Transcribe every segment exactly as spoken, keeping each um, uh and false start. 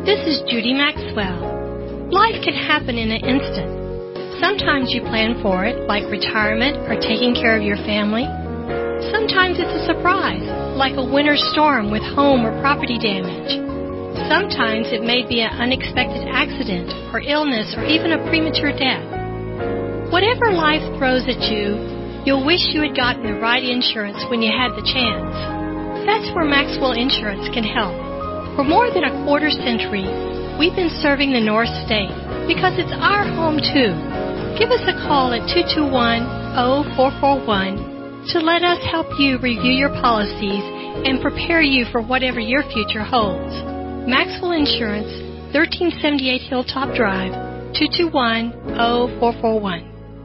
This is Judy Maxwell. Life can happen in an instant. Sometimes you plan for it, like retirement or taking care of your family. Sometimes it's a surprise, like a winter storm with home or property damage. Sometimes it may be an unexpected accident or illness or even a premature death. Whatever life throws at you, you'll wish you had gotten the right insurance when you had the chance. That's where Maxwell Insurance can help. For more than a quarter century, we've been serving the North State because it's our home too. Give us a call at two two one, zero four four one to let us help you review your policies and prepare you for whatever your future holds. Maxwell Insurance, thirteen seventy-eight Hilltop Drive, two two one, zero four four one.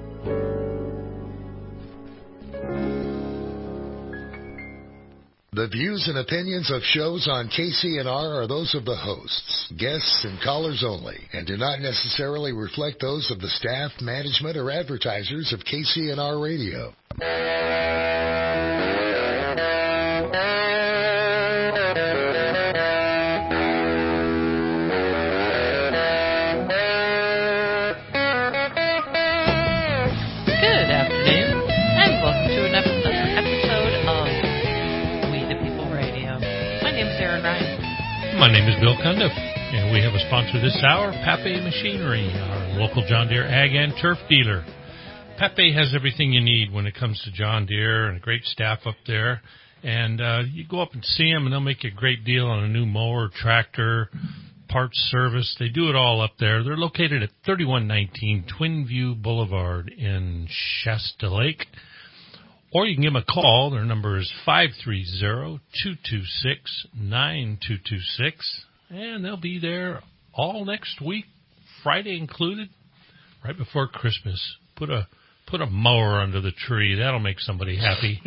The views and opinions of shows on K C N R are those of the hosts, guests, and callers only, and do not necessarily reflect those of the staff, management, or advertisers of K C N R Radio. My name is Bill Cundiff, and we have a sponsor this hour, Pape Machinery, our local John Deere ag and turf dealer. Pape has everything you need when it comes to John Deere and a great staff up there. And uh, you go up and see them, and they'll make you a great deal on a new mower, tractor, parts service. They do it all up there. They're located at thirty-one nineteen Twin View Boulevard in Shasta Lake. Or you can give them a call. Their number is five three zero, two two six, nine two two six. And they'll be there all next week, Friday included, right before Christmas. Put a put a mower under the tree. That'll make somebody happy.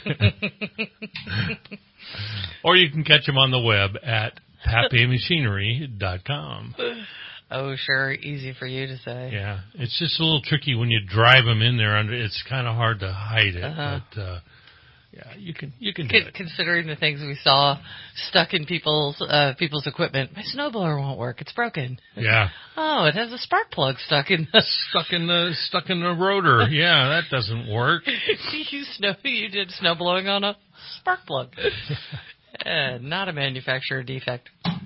Or you can catch them on the web at pape machinery dot com. Oh, sure. Easy for you to say. Yeah. It's just a little tricky when you drive them in there. Under. It's kind of hard to hide it. Uh-huh. But, uh, yeah, you can you can do Con- it. Considering the things we saw stuck in people's uh, people's equipment. My snowblower won't work. It's broken. Yeah. Oh, it has a spark plug stuck in the... Stuck in the, stuck in the rotor. Yeah, that doesn't work. you, snow, you did snow blowing on a spark plug. uh, not a manufacturer defect.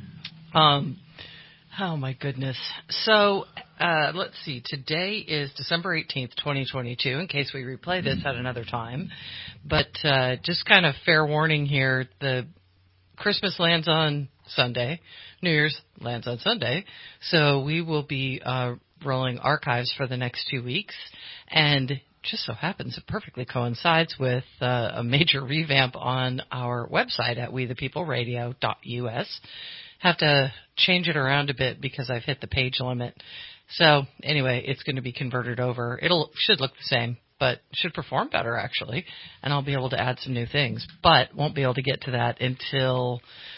Um... Oh, my goodness. So, uh, let's see. Today is December eighteenth, twenty twenty-two, in case we replay this at another time. But uh, just kind of fair warning here, the Christmas lands on Sunday. New Year's lands on Sunday. So we will be uh, rolling archives for the next two weeks. And just so happens it perfectly coincides with uh, a major revamp on our website at we the people radio dot U S. Have to change it around a bit because I've hit the page limit. So anyway, it's going to be converted over. It'll should look the same, but should perform better actually, and I'll be able to add some new things. But won't be able to get to that until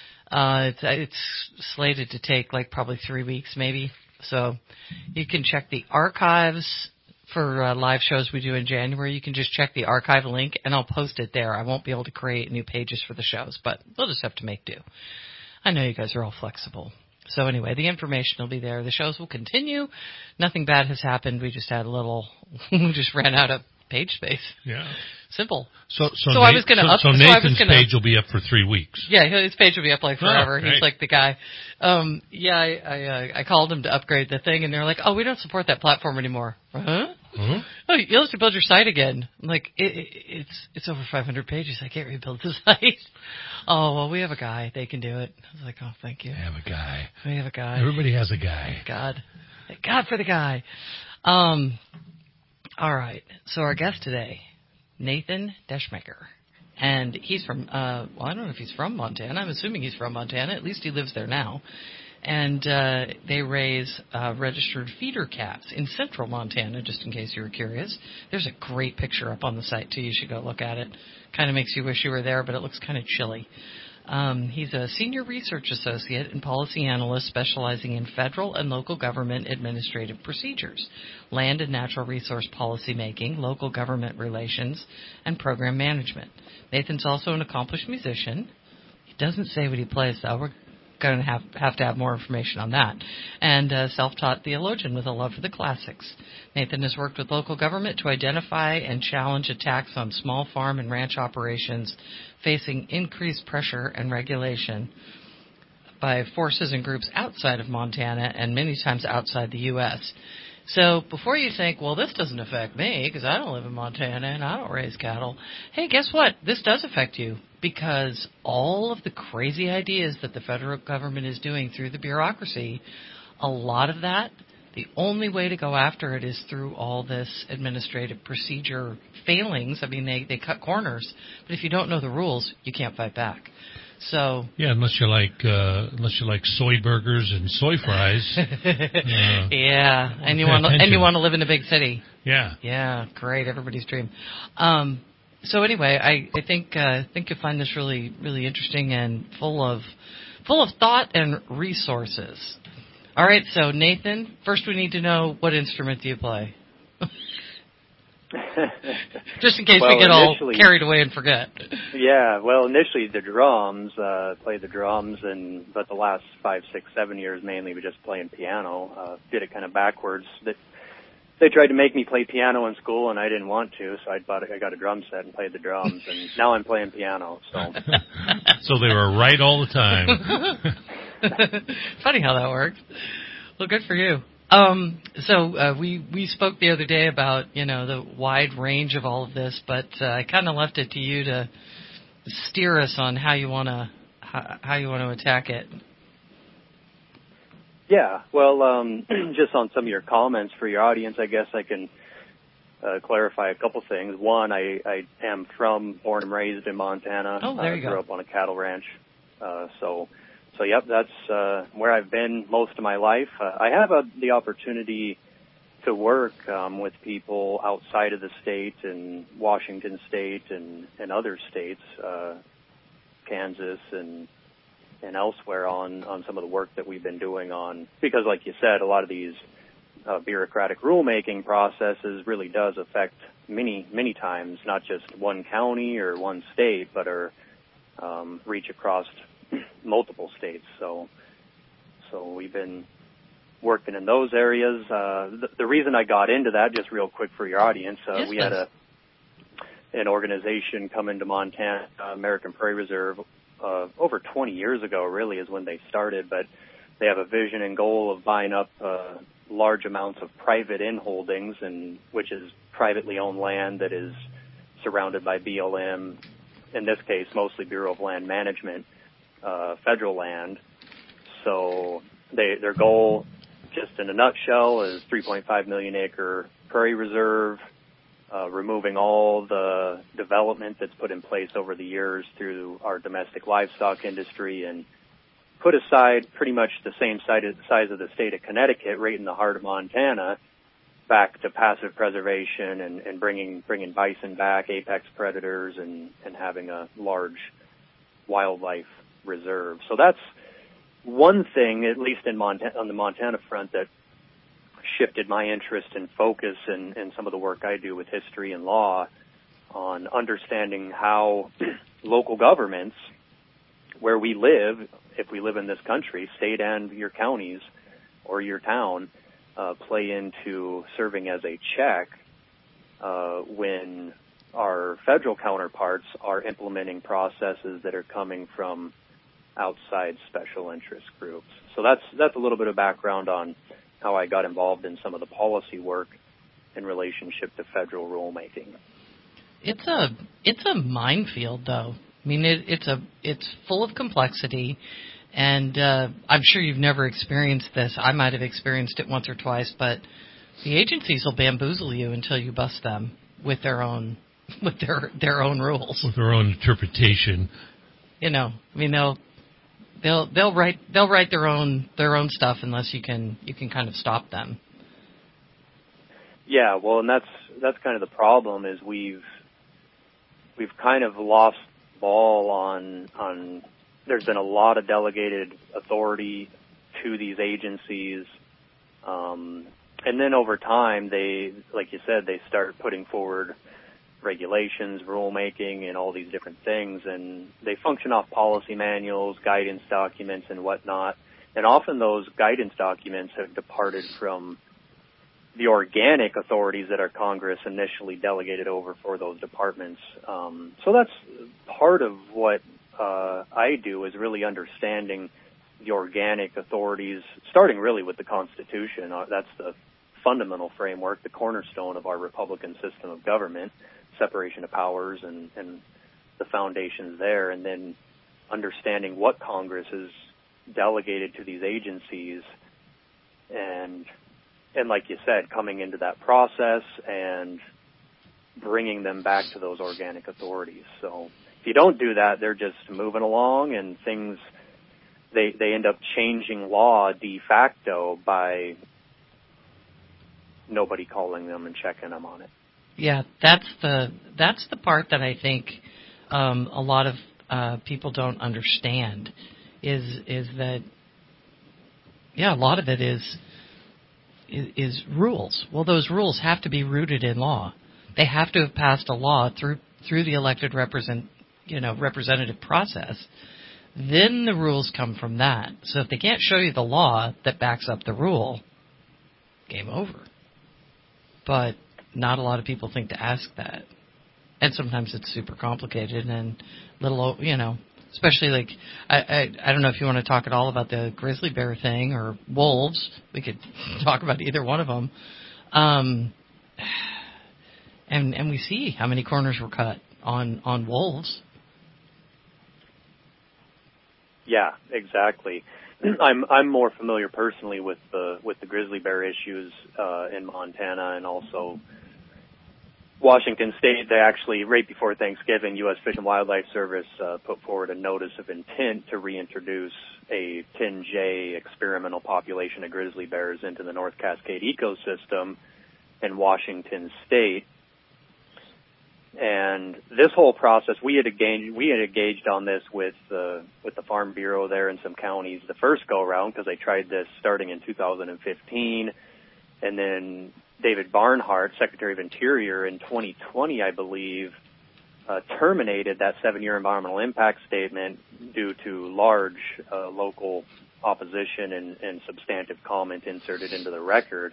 uh, it's, it's slated to take like probably three weeks maybe. So you can check the archives for uh, live shows we do in January. You can just check the archive link, and I'll post it there. I won't be able to create new pages for the shows, but we'll just have to make do. I know you guys are all flexible. So anyway, the information will be there. The shows will continue. Nothing bad has happened. We just had a little, we just ran out of page space. Yeah. Simple. So, so, so Nate, I was going to so, up. So so Nathan's gonna, page will be up for three weeks. Yeah, his page will be up like forever. Oh, right. He's like the guy. Um, yeah, I I, uh, I called him to upgrade the thing, and they're like, "Oh, we don't support that platform anymore." Huh? Mm-hmm. Oh, you'll have to build your site again. I'm like, it, it, it's it's over five hundred pages. I can't rebuild the site. Oh, well, we have a guy. They can do it. I was like, oh, thank you. We have a guy. We have a guy. Everybody has a guy. God. Thank God for the guy. Um. All right. So our guest today, Nathan Deschmaker. And he's from, uh, well, I don't know if he's from Montana. I'm assuming he's from Montana. At least he lives there now. And uh, they raise uh, registered feeder calves in central Montana, just in case you were curious. There's a great picture up on the site, too. You should go look at it. Kind of makes you wish you were there, but it looks kind of chilly. Um, he's a senior research associate and policy analyst specializing in federal and local government administrative procedures, land and natural resource policy making, local government relations, and program management. Nathan's also an accomplished musician. He doesn't say what he plays, though. We're going to have have to have more information on that. And uh, self-taught theologian with a love for the classics. Nathan has worked with local government to identify and challenge attacks on small farm and ranch operations facing increased pressure and regulation by forces and groups outside of Montana and many times outside the U S So before you think, well, this doesn't affect me because I don't live in Montana and I don't raise cattle, hey, guess what? This does affect you because all of the crazy ideas that the federal government is doing through the bureaucracy, a lot of that, the only way to go after it is through all this administrative procedure failings. I mean, they, they cut corners. But if you don't know the rules, you can't fight back. So yeah, unless you like uh, unless you like soy burgers and soy fries. uh, yeah, and you want to, and you want to live in a big city. Yeah, yeah, great, everybody's dream. Um, so anyway, I I think uh, think you'll find this really really interesting and full of full of thought and resources. All right, so Nathan, first we need to know, what instrument do you play? Just in case well, we get all carried away and forget. Yeah, well, initially the drums, uh, played the drums, and but the last five, six, seven years mainly we just playing piano. Uh, did it kind of backwards. That they tried to make me play piano in school, and I didn't want to, so I bought I got a drum set and played the drums, and now I'm playing piano. So, so they were right all the time. Funny how that works. Well, good for you. Um, so uh, we we spoke the other day about, you know, the wide range of all of this, but uh, I kind of left it to you to steer us on how you want to how, how you want to attack it. Yeah, well, um, just on some of your comments for your audience, I guess I can uh, clarify a couple things. One, I, I am from, born and raised in Montana. Oh, there you uh, go. Grew up on a cattle ranch, uh, so. So, yep, that's uh, where I've been most of my life. Uh, I have uh, the opportunity to work um, with people outside of the state, in Washington State and, and other states, uh, Kansas and and elsewhere on, on some of the work that we've been doing on, because like you said, a lot of these uh, bureaucratic rulemaking processes really does affect many, many times, not just one county or one state, but are um, reach across multiple states. So, so we've been working in those areas. Uh, the, the reason I got into that, just real quick for your audience, uh, yes, we had a an organization come into Montana, uh, American Prairie Reserve, uh, over twenty years ago. Really, is when they started, but they have a vision and goal of buying up uh, large amounts of private inholdings, and which is privately owned land that is surrounded by B L M. In this case, mostly Bureau of Land Management. Uh, federal land. So they, their goal, just in a nutshell, is three point five million acre prairie reserve, uh, removing all the development that's put in place over the years through our domestic livestock industry, and put aside pretty much the same size of the state of Connecticut, right in the heart of Montana, back to passive preservation and, and bringing bringing bison back, apex predators, and, and having a large wildlife reserve. So that's one thing, at least in Montana, on the Montana front, that shifted my interest and focus in, in some of the work I do with history and law on understanding how local governments, where we live, if we live in this country, state and your counties or your town, uh, play into serving as a check uh, when our federal counterparts are implementing processes that are coming from outside special interest groups. So that's that's a little bit of background on how I got involved in some of the policy work in relationship to federal rulemaking. It's a it's a minefield, though. I mean, it, it's a it's full of complexity, and uh, I'm sure you've never experienced this. I might have experienced it once or twice, but the agencies will bamboozle you until you bust them with their own with their their own rules, with their own interpretation. You know, I mean, they'll they'll they'll write they'll write their own their own stuff unless you can you can kind of stop them. Yeah, well, and that's that's kind of the problem is we've we've kind of lost the ball on on. There's been a lot of delegated authority to these agencies, um, and then over time they, like you said, they start putting forward regulations, rulemaking, and all these different things, and they function off policy manuals, guidance documents, and whatnot. And often those guidance documents have departed from the organic authorities that our Congress initially delegated over for those departments. Um, so that's part of what uh, I do, is really understanding the organic authorities, starting really with the Constitution. Uh, that's the fundamental framework, the cornerstone of our Republican system of government, separation of powers and, and the foundations there, and then understanding what Congress has delegated to these agencies, and and like you said, coming into that process and bringing them back to those organic authorities. So if you don't do that, they're just moving along, and things, they they end up changing law de facto by nobody calling them and checking them on it. Yeah, that's the that's the part that I think um, a lot of uh, people don't understand. Is is that yeah, a lot of it is, is is rules. Well, those rules have to be rooted in law. They have to have passed a law through through the elected represent you know representative process. Then the rules come from that. So if they can't show you the law that backs up the rule, game over. But not a lot of people think to ask that. And sometimes it's super complicated and little, you know, especially like, I, I I don't know if you want to talk at all about the grizzly bear thing or wolves. We could talk about either one of them. Um, and and we see how many corners were cut on, on wolves. Yeah, exactly. I'm I'm more familiar personally with the with the grizzly bear issues uh, in Montana, and also Washington State. They actually, right before Thanksgiving, U S Fish and Wildlife Service uh, put forward a notice of intent to reintroduce a ten J experimental population of grizzly bears into the North Cascade ecosystem in Washington State. And this whole process, we had engaged, we had engaged on this with uh, with the Farm Bureau there in some counties the first go around, because they tried this starting in two thousand fifteen, and then David Barnhart, Secretary of Interior, in twenty twenty, I believe, uh, terminated that seven-year environmental impact statement due to large uh, local opposition and, and substantive comment inserted into the record.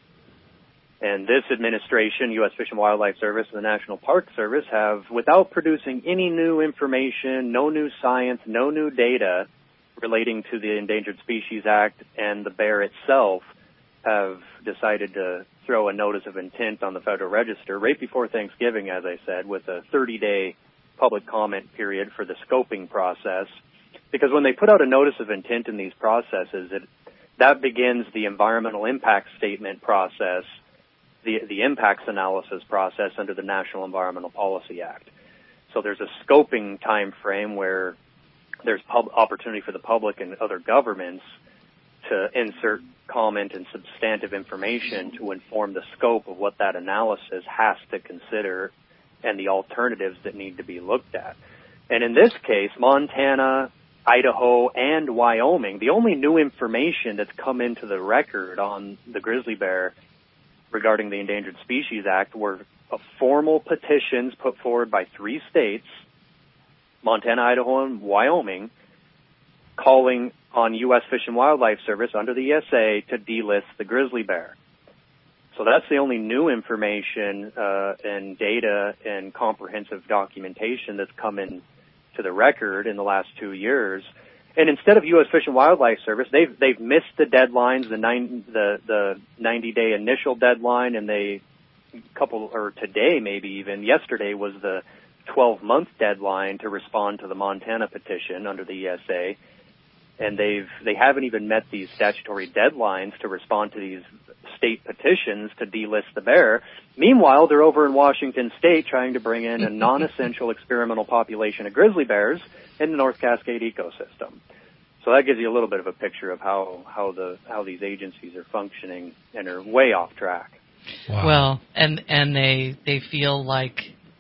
And this administration, U S Fish and Wildlife Service and the National Park Service, have, without producing any new information, no new science, no new data relating to the Endangered Species Act and the bear itself, have decided to throw a notice of intent on the Federal Register right before Thanksgiving, as I said, with a thirty-day public comment period for the scoping process. Because when they put out a notice of intent in these processes, it, that begins the environmental impact statement process, the, the impacts analysis process under the National Environmental Policy Act. So there's a scoping time frame where there's pub- opportunity for the public and other governments to insert comment and substantive information to inform the scope of what that analysis has to consider and the alternatives that need to be looked at. And in this case, Montana, Idaho, and Wyoming, the only new information that's come into the record on the grizzly bear regarding the Endangered Species Act were formal petitions put forward by three states, Montana, Idaho, and Wyoming, calling on U S Fish and Wildlife Service under the E S A to delist the grizzly bear. So that's the only new information uh, and data and comprehensive documentation that's come in to the record in the last two years. And instead of U S Fish and Wildlife Service, they've they've missed the deadlines, the nine the the ninety day initial deadline, and they couple or today maybe even yesterday was the twelve month deadline to respond to the Montana petition under the E S A. And they've they haven't even met these statutory deadlines to respond to these state petitions to delist the bear. Meanwhile, they're over in Washington State trying to bring in a non-essential experimental population of grizzly bears in the North Cascade ecosystem. So that gives you a little bit of a picture of how how the how these agencies are functioning and are way off track. Wow. Well, and and they they feel like,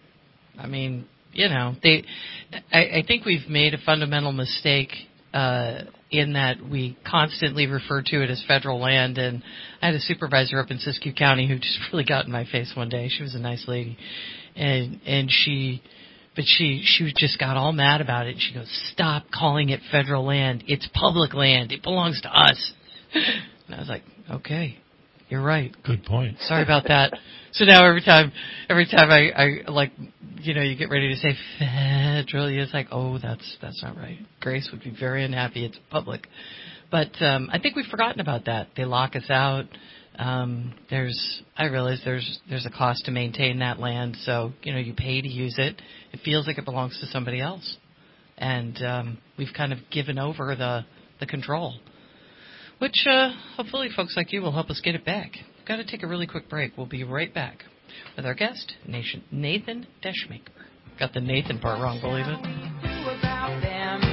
I mean, you know, they I, I think we've made a fundamental mistake. Uh, in that we constantly refer to it as federal land. And I had a supervisor up in Siskiyou County who just really got in my face one day. She was a nice lady. and and she, but she she just got all mad about it. She goes, "Stop calling it federal land. It's public land. It belongs to us." And I was like, "Okay, you're right. Good point. Sorry about that." So now every time, every time I, I like, you know, you get ready to say federal, it's like, oh, that's that's not right. Grace would be very unhappy. It's public. But um, I think we've forgotten about that. They lock us out. Um, there's, I realize there's there's a cost to maintain that land. So, you know, you pay to use it. It feels like it belongs to somebody else. And um, we've kind of given over the, the control, which uh, hopefully folks like you will help us get it back. We've got to take a really quick break. We'll be right back with our guest, Nathan Deschmaker. Got the Nathan part wrong, believe it.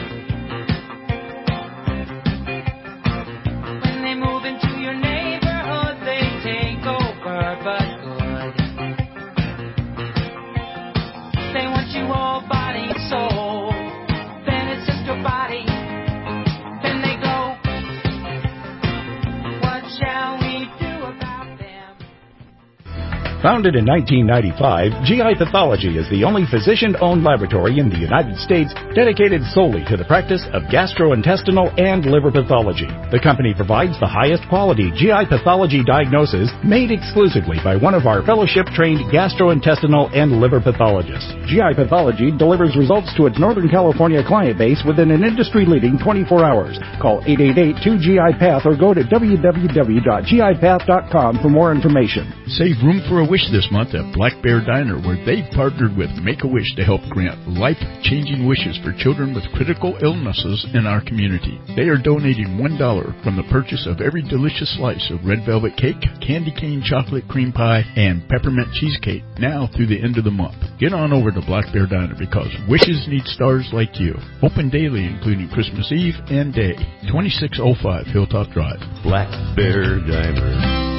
Founded in nineteen ninety-five, G I Pathology is the only physician-owned laboratory in the United States dedicated solely to the practice of gastrointestinal and liver pathology. The company provides the highest quality G I pathology diagnosis made exclusively by one of our fellowship-trained gastrointestinal and liver pathologists. G I Pathology delivers results to its Northern California client base within an industry-leading twenty-four hours. Call eight eight eight, two G I Path or go to w w w dot g i path dot com for more information. Save room for a wish this month at Black Bear Diner, where they've partnered with Make-A-Wish to help grant life-changing wishes for children with critical illnesses in our community. They are donating one dollar from the purchase of every delicious slice of red velvet cake, candy cane chocolate cream pie, and peppermint cheesecake now through the end of the month. Get on over to Black Bear Diner because wishes need stars like you. Open daily, including Christmas Eve and Day. twenty-six oh five Hilltop Drive. Black Bear Diner.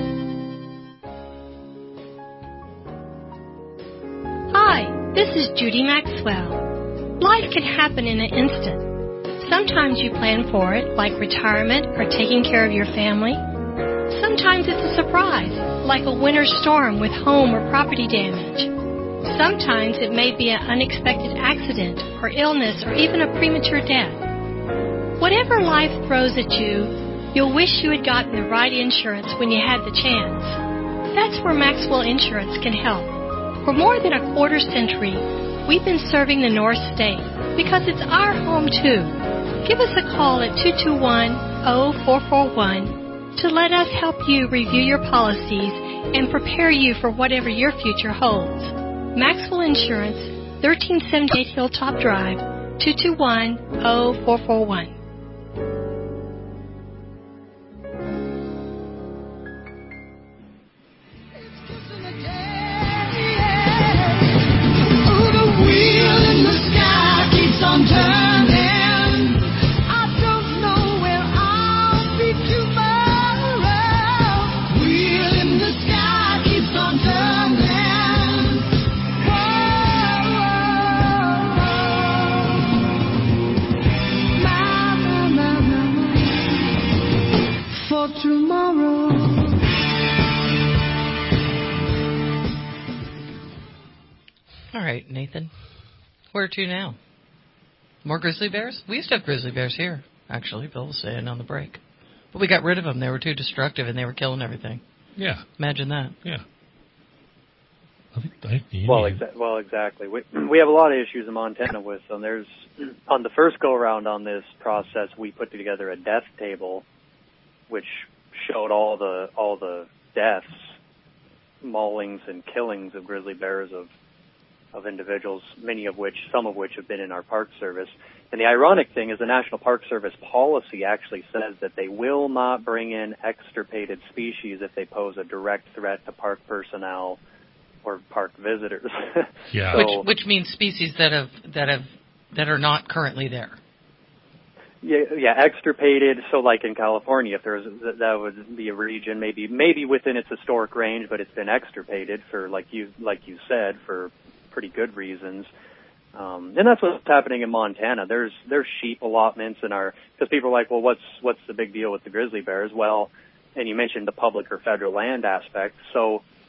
Hi, this is Judy Maxwell. Life can happen in an instant. Sometimes you plan for it, like retirement or taking care of your family. Sometimes it's a surprise, like a winter storm with home or property damage. Sometimes it may be an unexpected accident or illness or even a premature death. Whatever life throws at you, you'll wish you had gotten the right insurance when you had the chance. That's where Maxwell Insurance can help. For more than a quarter century, we've been serving the North State because it's our home too. Give us a call at two two one, oh four four one to let us help you review your policies and prepare you for whatever your future holds. Maxwell Insurance, thirteen seventy-eight Hilltop Drive, two two one, oh four four one. Nathan, where to now? More grizzly bears? We used to have grizzly bears here, actually. Bill was saying on the break. But we got rid of them. They were too destructive, and they were killing everything. Yeah. Imagine that. Yeah. I think, I think the well, exa- well, exactly. We, we have a lot of issues in Montana with them. There's, on the first go-around on this process, we put together a death table, which showed all the all the deaths, maulings, and killings of grizzly bears of of individuals, many of which, some of which have been in our Park Service. And the ironic thing is the National Park Service policy actually says that they will not bring in extirpated species if they pose a direct threat to park personnel or park visitors. Yeah. So, which which means species that have that have that are not currently there. Yeah, yeah, extirpated. So, like in California, if there's that would be a region maybe maybe within its historic range, but it's been extirpated for like you like you said for pretty good reasons. Um, and that's what's happening in Montana. There's there's sheep allotments in our, because people are like, well, what's what's the big deal with the grizzly bears? Well, and you mentioned the public or federal land aspect. So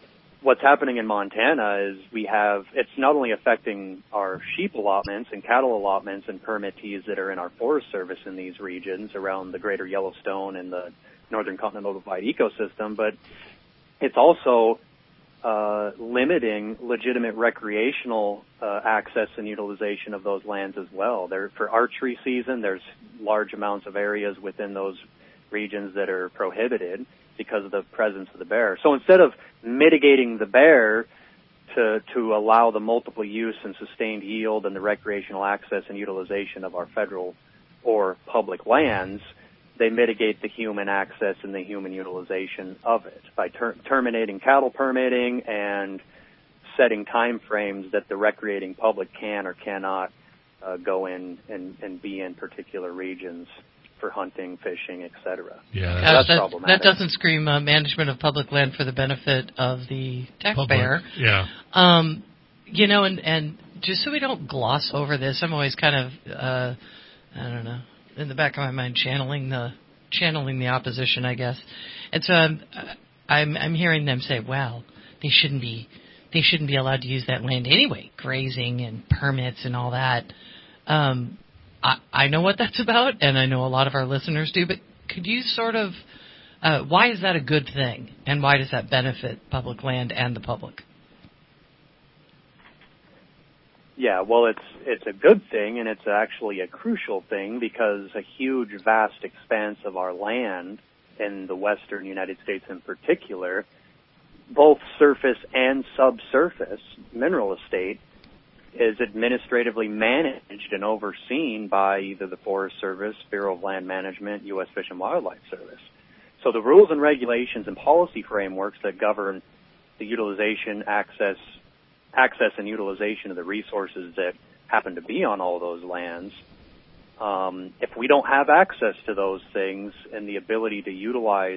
what's happening in Montana is we have, it's not only affecting our sheep allotments and cattle allotments and permittees that are in our Forest Service in these regions around the greater Yellowstone and the Northern Continental Divide ecosystem, but it's also uh, limiting legitimate recreational uh, access and utilization of those lands as well. There, for archery season, there's large amounts of areas within those regions that are prohibited because of the presence of the bear. So instead of mitigating the bear to to allow the multiple use and sustained yield and the recreational access and utilization of our federal or public lands, they mitigate the human access and the human utilization of it by ter- terminating cattle permitting and setting time frames that the recreating public can or cannot uh, go in and, and be in particular regions for hunting, fishing, et cetera. Yeah, Gosh, that's that, problematic. that doesn't scream uh, management of public land for the benefit of the taxpayer. Public, yeah. Um, you know, and, and just so we don't gloss over this, I'm always kind of, uh, I don't know, in the back of my mind, channeling the channeling the opposition, I guess. And so I'm, I'm, I'm hearing them say, "Well, they shouldn't be, they shouldn't be allowed to use that land anyway, grazing and permits and all that." Um, I, I know what that's about, and I know a lot of our listeners do, but could you sort of, uh, why is that a good thing, and why does that benefit public land and the public? Yeah, well, it's it's a good thing, and it's actually a crucial thing because a huge, vast expanse of our land in the western United States in particular, both surface and subsurface mineral estate, is administratively managed and overseen by either the Forest Service, Bureau of Land Management, U S Fish and Wildlife Service. So the rules and regulations and policy frameworks that govern the utilization, access, access and utilization of the resources that happen to be on all those lands, um, if we don't have access to those things and the ability to utilize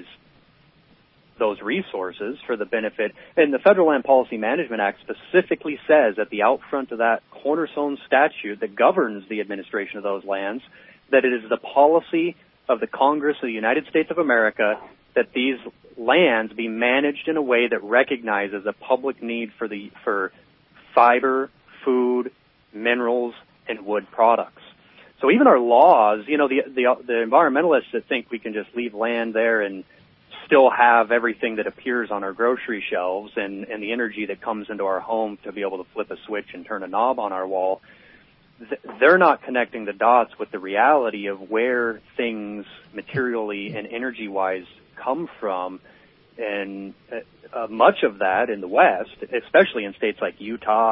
those resources for the benefit, and the Federal Land Policy Management Act specifically says at the outfront of that cornerstone statute that governs the administration of those lands, that it is the policy of the Congress of the United States of America that these lands be managed in a way that recognizes a public need for the for fiber, food, minerals, and wood products. So even our laws, you know, the the, the environmentalists that think we can just leave land there and still have everything that appears on our grocery shelves and, and the energy that comes into our home to be able to flip a switch and turn a knob on our wall, th- they're not connecting the dots with the reality of where things materially and energy-wise come from. And uh, uh, much of that in the West, especially in states like Utah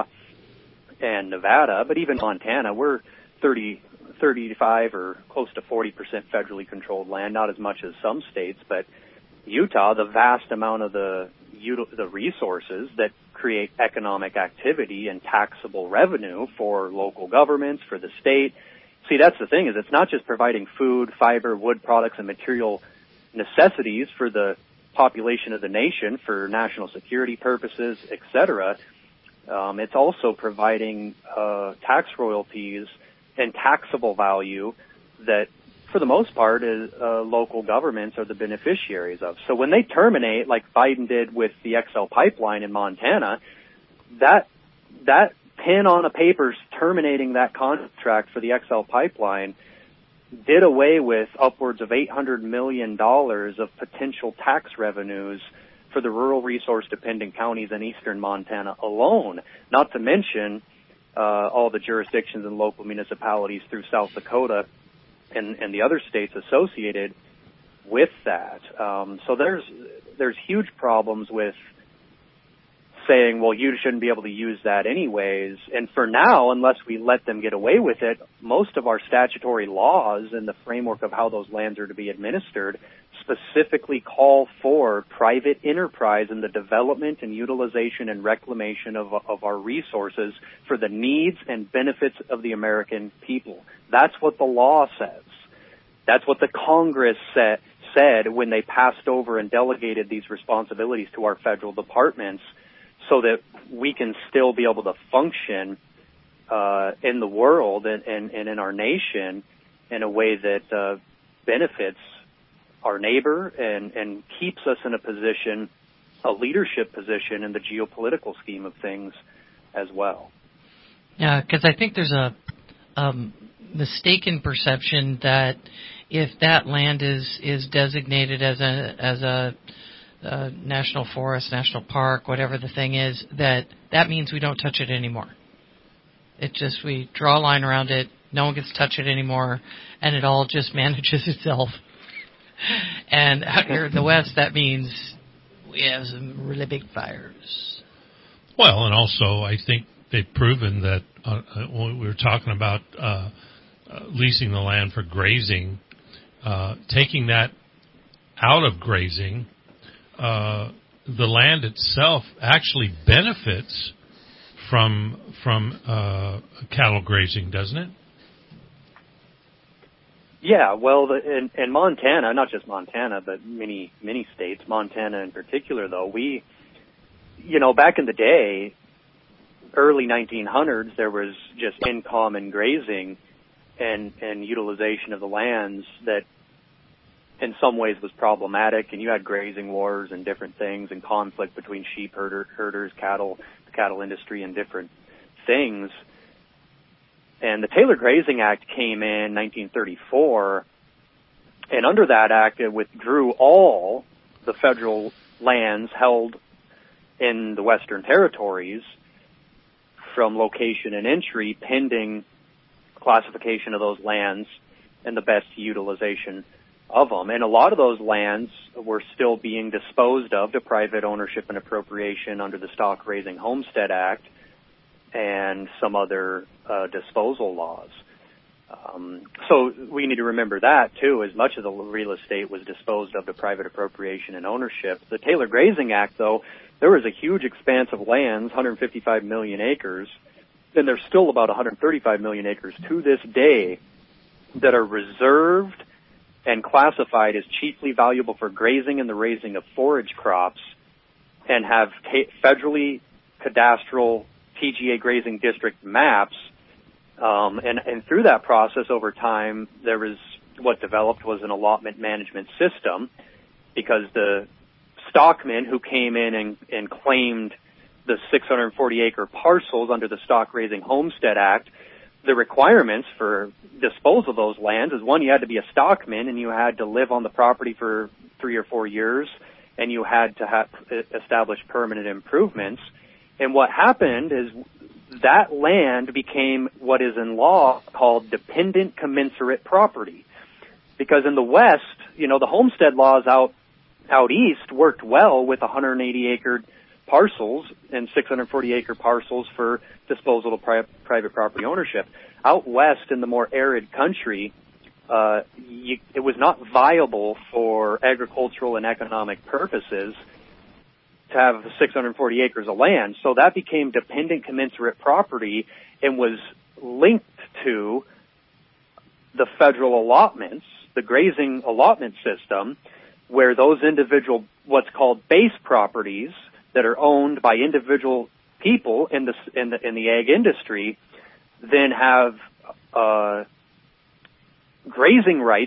and Nevada, but even Montana, we're thirty, thirty-five or close to forty percent federally controlled land, not as much as some states, but Utah, the vast amount of the the resources that create economic activity and taxable revenue for local governments, for the state. See, that's the thing, is it's not just providing food, fiber, wood products, and material necessities for the population of the nation for national security purposes, et cetera. Um, it's also providing uh, tax royalties and taxable value that, for the most part, is, uh, local governments are the beneficiaries of. So when they terminate, like Biden did with the X L pipeline in Montana, that that pen on a paper terminating that contract for the X L pipeline did away with upwards of eight hundred million dollars of potential tax revenues for the rural resource-dependent counties in eastern Montana alone, not to mention uh, all the jurisdictions and local municipalities through South Dakota and, and the other states associated with that. Um, so there's there's huge problems with saying, well, you shouldn't be able to use that anyways. And for now, unless we let them get away with it, most of our statutory laws and the framework of how those lands are to be administered specifically call for private enterprise in the development and utilization and reclamation of, of our resources for the needs and benefits of the American people. That's what the law says. That's what the Congress said, said when they passed over and delegated these responsibilities to our federal departments, so that we can still be able to function uh, in the world and, and, and in our nation in a way that uh, benefits our neighbor and, and keeps us in a position a leadership position in the geopolitical scheme of things as well. Yeah, because I think there's a um, mistaken perception that if that land is, is designated as a as a, a national forest, national park, whatever the thing is, that that means we don't touch it anymore. It just, we draw a line around it, no one gets to touch it anymore, and it all just manages itself. And out here in the West, that means we have some really big fires. Well, and also I think they've proven that uh, when we were talking about uh, uh, leasing the land for grazing, uh, taking that out of grazing, uh, the land itself actually benefits from from uh, cattle grazing, doesn't it? Yeah, well, the, in, in Montana, not just Montana, but many many states, Montana in particular, though, we, you know, back in the day, early nineteen hundreds, there was just in common grazing and and utilization of the lands that in some ways was problematic, and you had grazing wars and different things and conflict between sheep herder, herders, cattle, the cattle industry, and different things. And the Taylor Grazing Act came in nineteen thirty-four, and under that act it withdrew all the federal lands held in the Western Territories from location and entry pending classification of those lands and the best utilization of them. And a lot of those lands were still being disposed of to private ownership and appropriation under the Stock Raising Homestead Act and some other uh, disposal laws. Um, so we need to remember that, too. As much of the real estate was disposed of to private appropriation and ownership. The Taylor Grazing Act, though, there was a huge expanse of lands, one hundred fifty-five million acres, and there's still about one hundred thirty-five million acres to this day that are reserved and classified as chiefly valuable for grazing and the raising of forage crops and have ta- federally cadastral T G A grazing district maps. Um, and, and through that process over time, there was what developed was an allotment management system, because the stockmen who came in and, and claimed the six hundred forty acre parcels under the Stock Raising Homestead Act, the requirements for disposal of those lands is, one, you had to be a stockman and you had to live on the property for three or four years, and you had to have establish permanent improvements. And what happened is that land became what is in law called dependent commensurate property. Because in the West, you know, the homestead laws out out east worked well with one hundred eighty acre parcels and six hundred forty acre parcels for disposal of pri- private property ownership. Out west in the more arid country, uh, you, it was not viable for agricultural and economic purposes to have six hundred forty acres of land. So that became dependent commensurate property and was linked to the federal allotments, the grazing allotment system, where those individual, what's called base properties that are owned by individual people in the in the in the ag industry, then have uh, grazing rights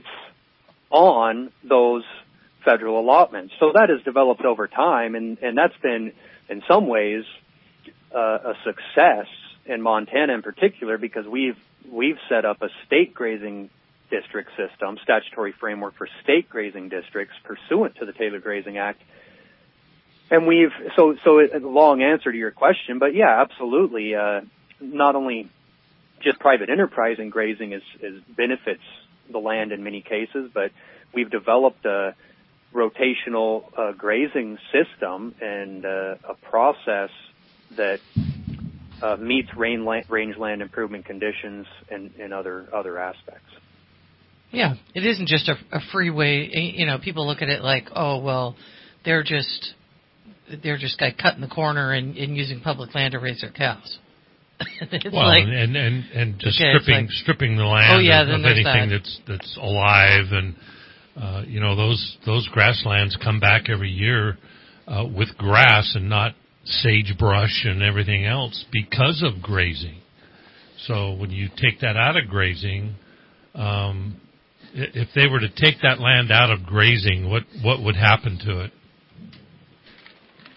on those federal allotments. So that has developed over time, and, and that's been, in some ways, uh, a success in Montana in particular, because we've we've set up a state grazing district system, statutory framework for state grazing districts pursuant to the Taylor Grazing Act. And we've, so, so a long answer to your question, but yeah, absolutely, uh, not only just private enterprise in grazing is, is benefits the land in many cases, but we've developed a rotational uh, grazing system and uh, a process that uh, meets range, rangeland improvement conditions and, and other other aspects. Yeah, it isn't just a, a freeway. You know, people look at it like, oh, well, they're just they're just like cutting the corner and, and using public land to raise their cows. It's well, like, and, and and just okay, stripping like, stripping the land oh, yeah, of, of there's anything that. that's that's alive, and uh, you know those those grasslands come back every year uh, with grass and not sagebrush and everything else because of grazing. So when you take that out of grazing, um, if they were to take that land out of grazing, what what would happen to it?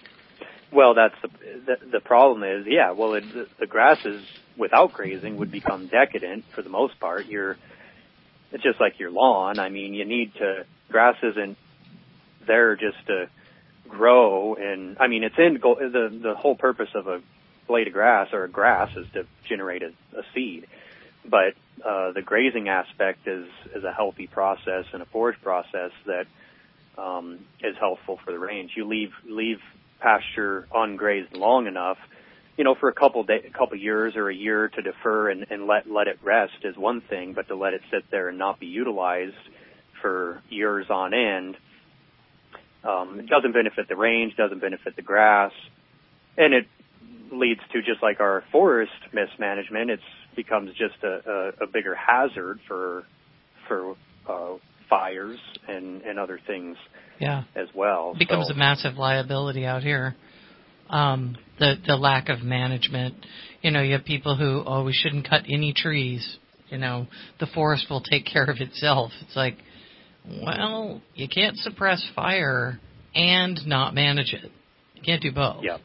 Well, that's the the, the problem is, yeah. Well, it, the, the grasses without grazing would become decadent for the most part. You're it's just like your lawn. I mean, you need to grass isn't there just to grow, and I mean, it's in the the whole purpose of a blade of grass or a grass is to generate a, a seed, but uh, the grazing aspect is is a healthy process and a forage process that um, is helpful for the range. You leave leave pasture ungrazed long enough, you know, for a couple day, a couple years or a year to defer and, and let let it rest is one thing, but to let it sit there and not be utilized for years on end, um, it doesn't benefit the range, doesn't benefit the grass, and it leads to, just like our forest mismanagement, it becomes just a, a, a bigger hazard for for uh, fires and, and other things. Yeah, as well. It becomes so. a massive liability out here. Um, the the lack of management. You know, you have people who, oh, we shouldn't cut any trees. You know, the forest will take care of itself. It's like, well, you can't suppress fire and not manage it. You can't do both. Yeah.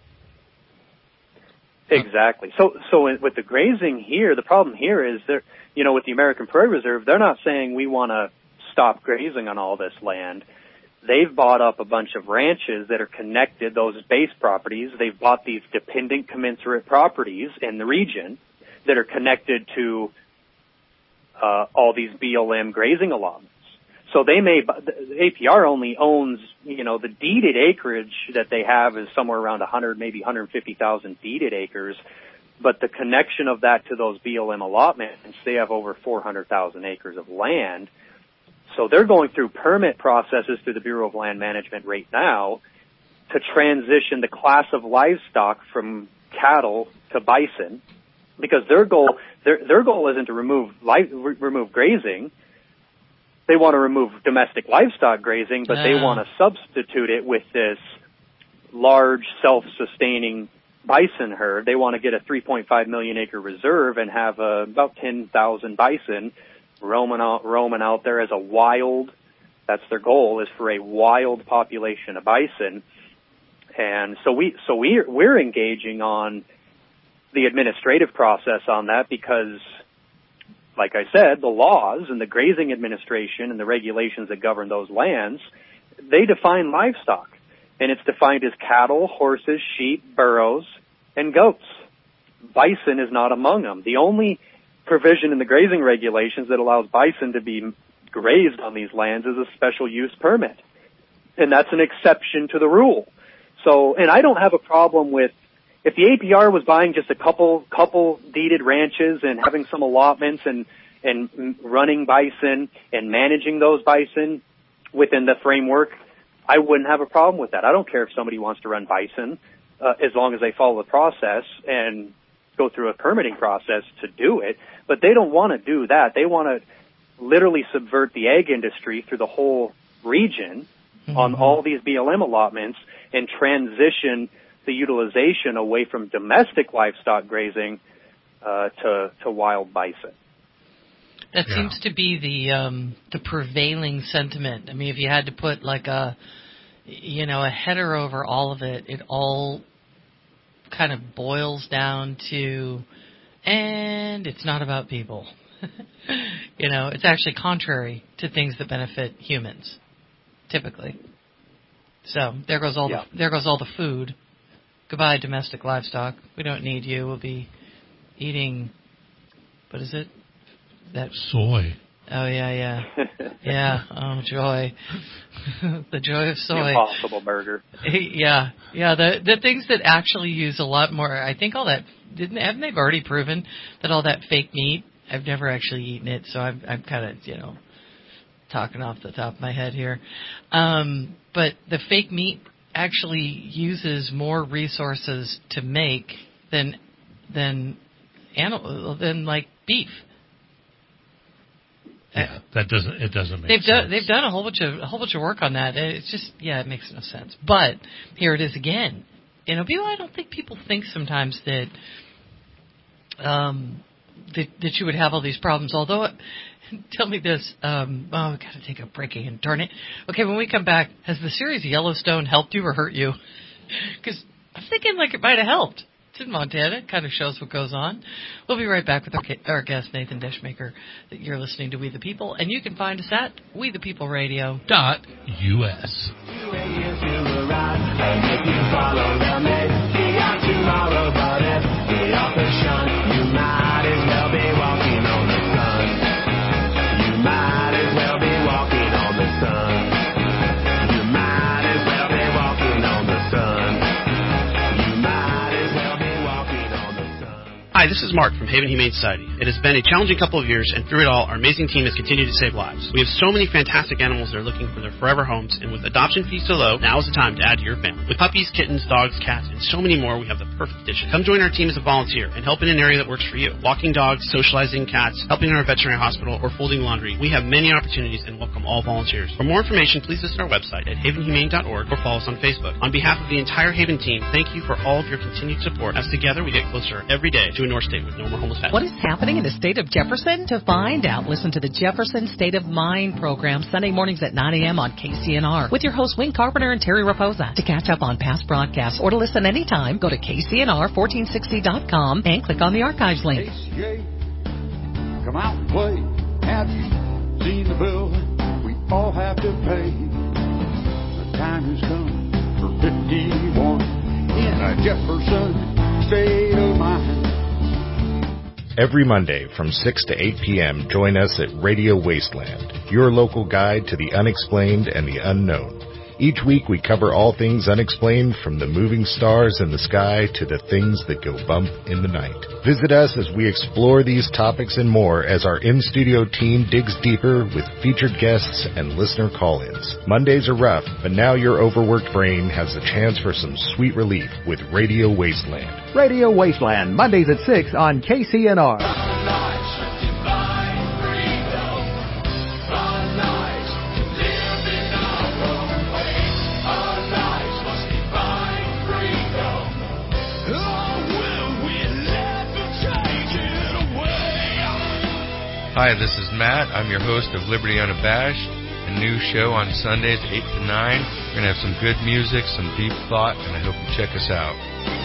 Exactly. So, so with the grazing here, the problem here is there. You know, with the American Prairie Reserve, they're not saying we want to stop grazing on all this land. They've bought up a bunch of ranches that are connected, those base properties. They've bought these dependent commensurate properties in the region that are connected to uh, all these B L M grazing allotments. So they may, the A P R only owns, you know, the deeded acreage that they have is somewhere around one hundred, maybe one hundred fifty thousand deeded acres. But the connection of that to those B L M allotments, they have over four hundred thousand acres of land. So they're going through permit processes through the Bureau of Land Management right now to transition the class of livestock from cattle to bison, because their goal their their goal isn't to remove li- remove grazing. They want to remove domestic livestock grazing, but uh. they want to substitute it with this large self-sustaining bison herd. They want to get a three point five million acre reserve and have uh, about ten thousand bison roaming out, roaming out there as a wild, that's their goal, is for a wild population of bison. And so we, so we, we're engaging on the administrative process on that because, like I said, the laws and the Grazing Administration and the regulations that govern those lands, they define livestock. And it's defined as cattle, horses, sheep, burros, and goats. Bison is not among them. The only provision in the grazing regulations that allows bison to be grazed on these lands is a special use permit. And that's an exception to the rule. So, and I don't have a problem with, if the A P R was buying just a couple, couple deeded ranches and having some allotments and, and running bison and managing those bison within the framework, I wouldn't have a problem with that. I don't care if somebody wants to run bison, uh, as long as they follow the process and go through a permitting process to do it. But they don't want to do that. They want to literally subvert the ag industry through the whole region mm-hmm. on all these B L M allotments and transition the utilization away from domestic livestock grazing uh, to to wild bison. That yeah. seems to be the um, the prevailing sentiment. I mean, if you had to put like a you know a header over all of it, it all kind of boils down to, and it's not about people. you know, it's actually contrary to things that benefit humans, typically. So there goes all yeah. the there goes all the food. Goodbye, domestic livestock. We don't need you. We'll be eating. What is it? That soy. Oh yeah, yeah, yeah. Oh joy, the joy of soy. Impossible burger. Yeah, yeah. The the things that actually use a lot more. I think all that didn't haven't they already proven that all that fake meat. I've never actually eaten it, so I'm I'm kind of you know talking off the top of my head here. Um, but the fake meat actually uses more resources to make than than animal than like beef. Yeah, that doesn't it doesn't make they've sense. Done, they've done a whole bunch of a whole bunch of work on that. It's just yeah, it makes no sense. But here it is again. You know, people. I don't think people think sometimes that um that, that you would have all these problems. Although, tell me this. Um, oh, we got to take a break again. Darn it. Okay, when we come back, has the series Yellowstone helped you or hurt you? Because I'm thinking like it might have helped. It's in Montana. It kind of shows what goes on. We'll be right back with our, our guest, Nathan Deschmaker. That you're listening to We the People, and you can find us at we the people radio dot U S. Hi, this is Mark from Haven Humane Society. It has been a challenging couple of years, and through it all, our amazing team has continued to save lives. We have so many fantastic animals that are looking for their forever homes, and with adoption fees so low, now is the time to add to your family. With puppies, kittens, dogs, cats, and so many more, we have the perfect addition. Come join our team as a volunteer and help in an area that works for you. Walking dogs, socializing cats, helping in our veterinary hospital, or folding laundry. We have many opportunities and welcome all volunteers. For more information, please visit our website at haven humane dot org or follow us on Facebook. On behalf of the entire Haven team, thank you for all of your continued support, as together we get closer every day to a North State with no more homeless pets. What is happening in the state of Jefferson? To find out, listen to the Jefferson State of Mind program Sunday mornings at nine a.m. on K C N R with your hosts Wayne Carpenter and Terry Raposa. To catch up on past broadcasts or to listen anytime, go to K C N R fourteen sixty dot com and click on the archives link. K C A, come out and play. Have you seen the bill we all have to pay? The time has come for fifty-one in a Jefferson State of Mind. Every Monday from six to eight p.m., join us at Radio Wasteland, your local guide to the unexplained and the unknown. Each week we cover all things unexplained, from the moving stars in the sky to the things that go bump in the night. Visit us as we explore these topics and more as our in-studio team digs deeper with featured guests and listener call-ins. Mondays are rough, but now your overworked brain has a chance for some sweet relief with Radio Wasteland. Radio Wasteland, Mondays at six on K C N R. Hi, this is Matt. I'm your host of Liberty Unabashed, a new show on Sundays eight to nine. We're going to have some good music, some deep thought, and I hope you check us out.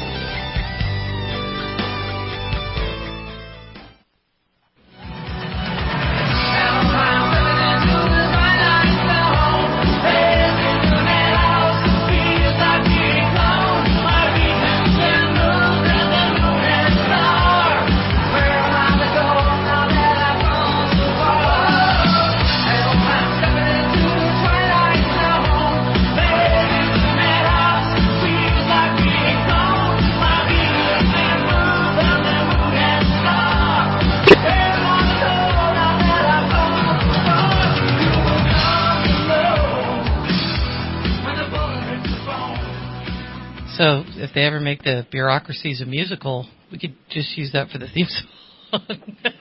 So if they ever make the Bureaucracies a musical, we could just use that for the theme song.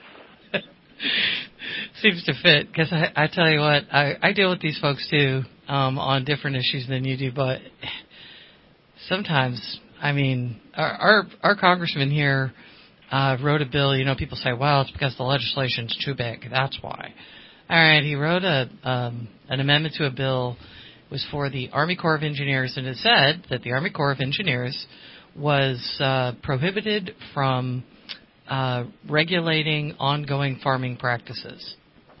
Seems to fit, because I, I tell you what, I, I deal with these folks too um, on different issues than you do, but sometimes, I mean, our our, our congressman here uh, wrote a bill. You know, people say, well, it's because the legislation's too big. That's why. All right, he wrote a um, an amendment to a bill. Was for the Army Corps of Engineers, and it said that the Army Corps of Engineers was uh, prohibited from uh, regulating ongoing farming practices.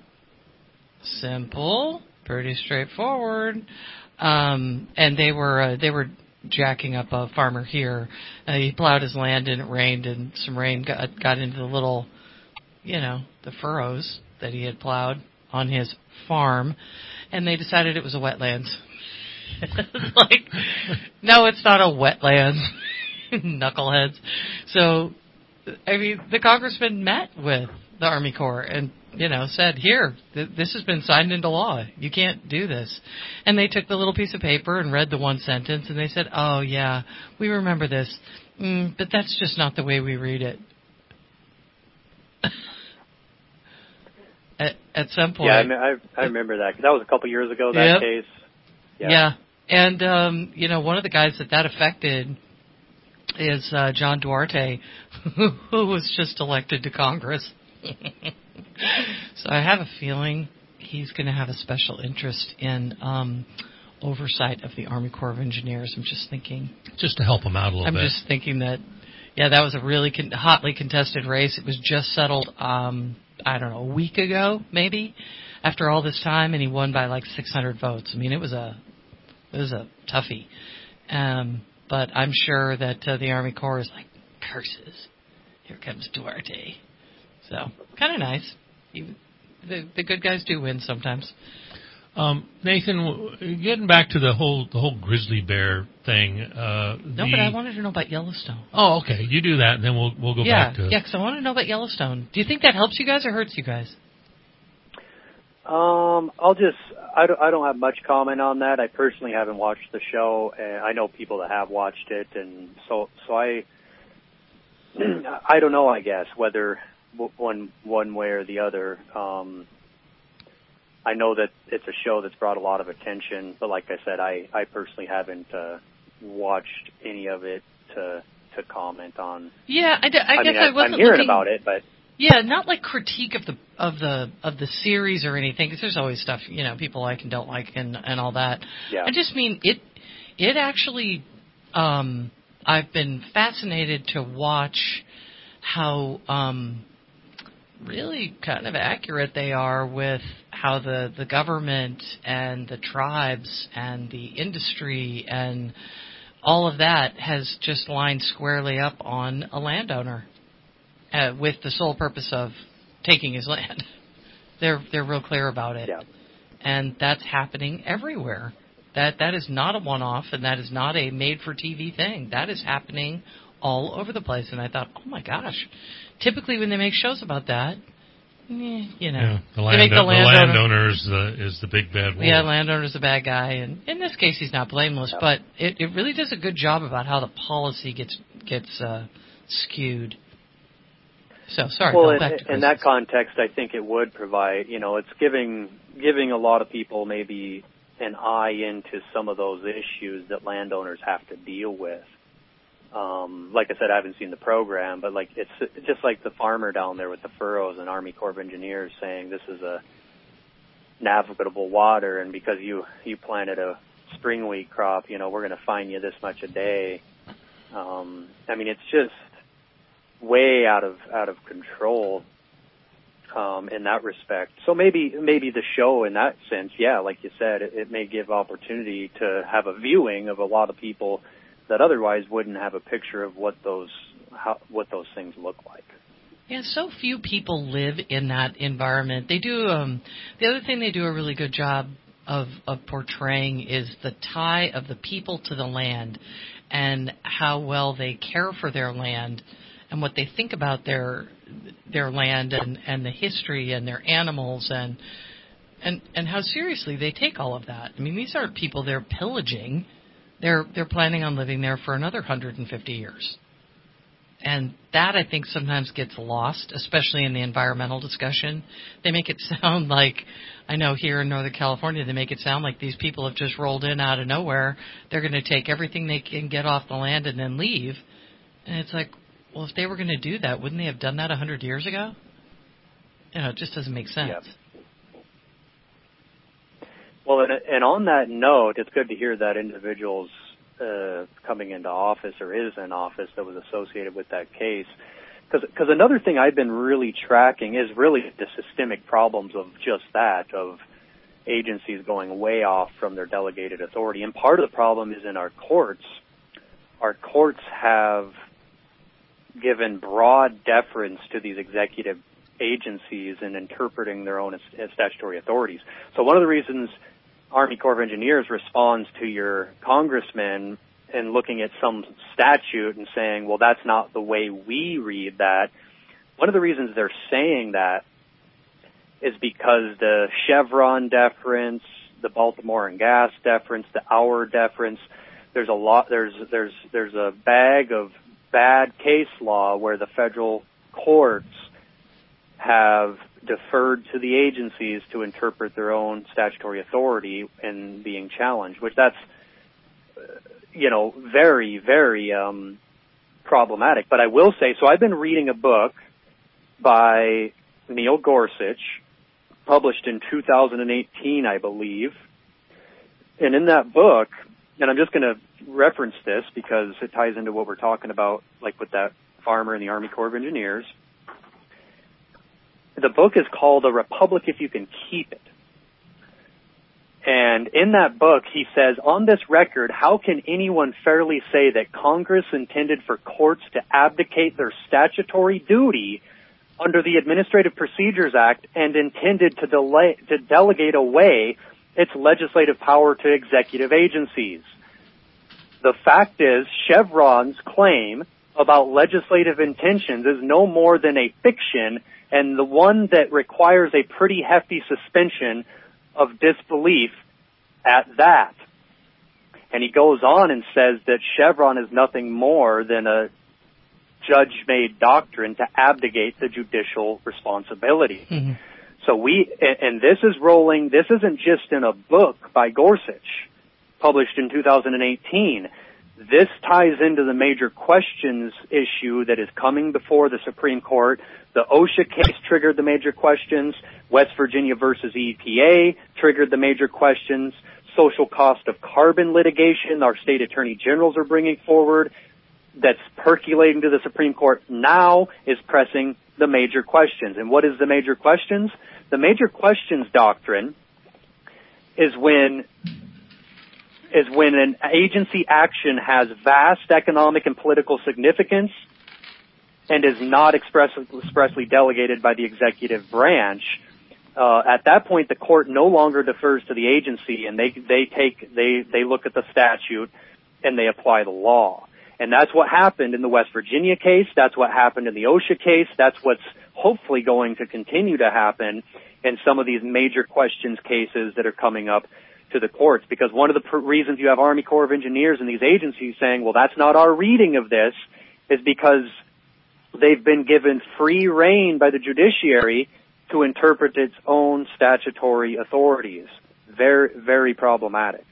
Simple, pretty straightforward. Um, and they were uh, they were jacking up a farmer here. Uh, he plowed his land and it rained, and some rain got got into the little, you know, the furrows that he had plowed on his farm. And they decided it was a wetlands. It's like, no, it's not a wetland, knuckleheads. So, I mean, the congressman met with the Army Corps and, you know, said, here, th- this has been signed into law. You can't do this. And they took the little piece of paper and read the one sentence, and they said, oh, yeah, we remember this, mm, but that's just not the way we read it. At, at some point. Yeah, I, I, I remember that. 'Cause that was a couple years ago, that yep. case. Yeah. yeah. And, um, you know, one of the guys that that affected is uh, John Duarte, who was just elected to Congress. So I have a feeling he's going to have a special interest in um, oversight of the Army Corps of Engineers. I'm just thinking. Just to help them out a little I'm bit. I'm just thinking that, yeah, that was a really con- hotly contested race. It was just settled, um, I don't know, a week ago, maybe, after all this time, and he won by like six hundred votes. I mean, it was a, it was a toughie. Um, but I'm sure that uh, the Army Corps is like, curses, here comes Duarte. So, kind of nice. Even, the, the good guys do win sometimes. Um, Nathan, getting back to the whole the whole grizzly bear thing. Uh, no, the, but I wanted to know about Yellowstone. Oh, okay. You do that, and then we'll we'll go yeah, back to yeah. Because I want to know about Yellowstone. Do you think that helps you guys or hurts you guys? Um, I'll just I don't I don't have much comment on that. I personally haven't watched the show, and I know people that have watched it, and so so I I don't know. I guess whether one one way or the other. Um, I know that it's a show that's brought a lot of attention, but like I said, I, I personally haven't uh, watched any of it to to comment on. Yeah, I, d- I, I guess mean, I wasn't I'm hearing looking, about it, but yeah, not like critique of the of the of the series or anything, because there's always stuff you know people like and don't like and and all that. Yeah. I just mean it. It actually, um, I've been fascinated to watch how. Um, really kind of accurate they are with how the, the government and the tribes and the industry and all of that has just lined squarely up on a landowner uh, with the sole purpose of taking his land. They're they're real clear about it. Yeah. And that's happening everywhere. That that is not a one-off, and that is not a made-for-T V thing. That is happening all over the place. And I thought, oh my gosh. Typically, when they make shows about that, eh, you know, yeah, the, land, the, the landowner, the landowner is the, is the big bad wolf. Yeah, landowner's the bad guy, and in this case, he's not blameless. Yeah. But it, it really does a good job about how the policy gets gets uh, skewed. So sorry. Well, Bill, back in, to in that context, I think it would provide. You know, it's giving giving a lot of people maybe an eye into some of those issues that landowners have to deal with. Um, like I said, I haven't seen the program, but like it's just like the farmer down there with the furrows and Army Corps of Engineers saying this is a navigable water, and because you you planted a spring wheat crop, you know, we're going to fine you this much a day. Um, I mean, it's just way out of out of control um, in that respect. So maybe maybe the show in that sense, yeah, like you said, it, it may give opportunity to have a viewing of a lot of people that otherwise wouldn't have a picture of what those how, what those things look like. Yeah, so few people live in that environment. They do. Um, the other thing they do a really good job of, of portraying is the tie of the people to the land, and how well they care for their land, and what they think about their their land and, and the history and their animals and and and how seriously they take all of that. I mean, these aren't people they're pillaging. They're they're planning on living there for another one hundred fifty years. And that, I think, sometimes gets lost, especially in the environmental discussion. They make it sound like, I know here in Northern California, they make it sound like these people have just rolled in out of nowhere. They're going to take everything they can get off the land and then leave. And it's like, well, if they were going to do that, wouldn't they have done that one hundred years ago? You know, it just doesn't make sense. Yep. Well, and, and on that note, it's good to hear that individuals uh, coming into office or is in office that was associated with that case. Because another thing I've been really tracking is really the systemic problems of just that, of agencies going way off from their delegated authority. And part of the problem is in our courts. Our courts have given broad deference to these executive agencies in interpreting their own statutory authorities. So one of the reasons Army Corps of Engineers responds to your congressman and looking at some statute and saying, well, that's not the way we read that. One of the reasons they're saying that is because the Chevron deference, the Baltimore and Gas deference, the Auer deference, there's a lot, there's, there's, there's a bag of bad case law where the federal courts have deferred to the agencies to interpret their own statutory authority and being challenged, which that's, you know, very, very um, problematic. But I will say, so I've been reading a book by Neil Gorsuch, published in two thousand eighteen, I believe, and in that book, and I'm just going to reference this because it ties into what we're talking about, like with that farmer in the Army Corps of Engineers. The book is called A Republic If You Can Keep It. And in that book, he says, on this record, how can anyone fairly say that Congress intended for courts to abdicate their statutory duty under the Administrative Procedures Act and intended to, delay, to delegate away its legislative power to executive agencies? The fact is, Chevron's claim about legislative intentions is no more than a fiction, and the one that requires a pretty hefty suspension of disbelief at that. And he goes on and says that Chevron is nothing more than a judge-made doctrine to abdicate the judicial responsibility. Mm-hmm. So we, and this is rolling, this isn't just in a book by Gorsuch, published in two thousand eighteen. This ties into the major questions issue that is coming before the Supreme Court. The OSHA case triggered the major questions. West Virginia versus E P A triggered the major questions. Social cost of carbon litigation, our state attorney generals are bringing forward, that's percolating to the Supreme Court now, is pressing the major questions. And what is the major questions? The major questions doctrine is when is when an agency action has vast economic and political significance and is not expressly, expressly delegated by the executive branch. Uh, at that point, the court no longer defers to the agency, and they they take they they look at the statute and they apply the law. And that's what happened in the West Virginia case. That's what happened in the OSHA case. That's what's hopefully going to continue to happen in some of these major questions cases that are coming up to the courts. Because one of the pr- reasons you have Army Corps of Engineers and these agencies saying, well, that's not our reading of this, is because they've been given free rein by the judiciary to interpret its own statutory authorities. Very, very problematic.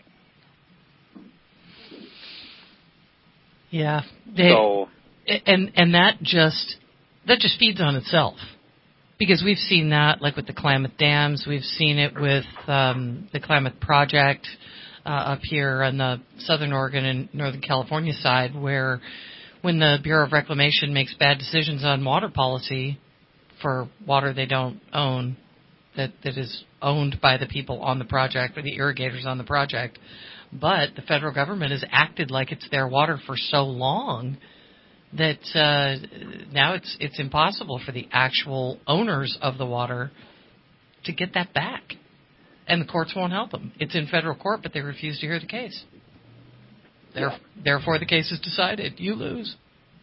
Yeah. They, so, and and that just that just feeds on itself, because we've seen that, like with the Klamath Dams, we've seen it with um, the Klamath Project uh, up here on the Southern Oregon and Northern California side, where when the Bureau of Reclamation makes bad decisions on water policy for water they don't own, that, that is owned by the people on the project or the irrigators on the project, but the federal government has acted like it's their water for so long that uh, now it's it's impossible for the actual owners of the water to get that back. And the courts won't help them. It's in federal court, but they refuse to hear the case. Yeah. Therefore, the case is decided. You lose.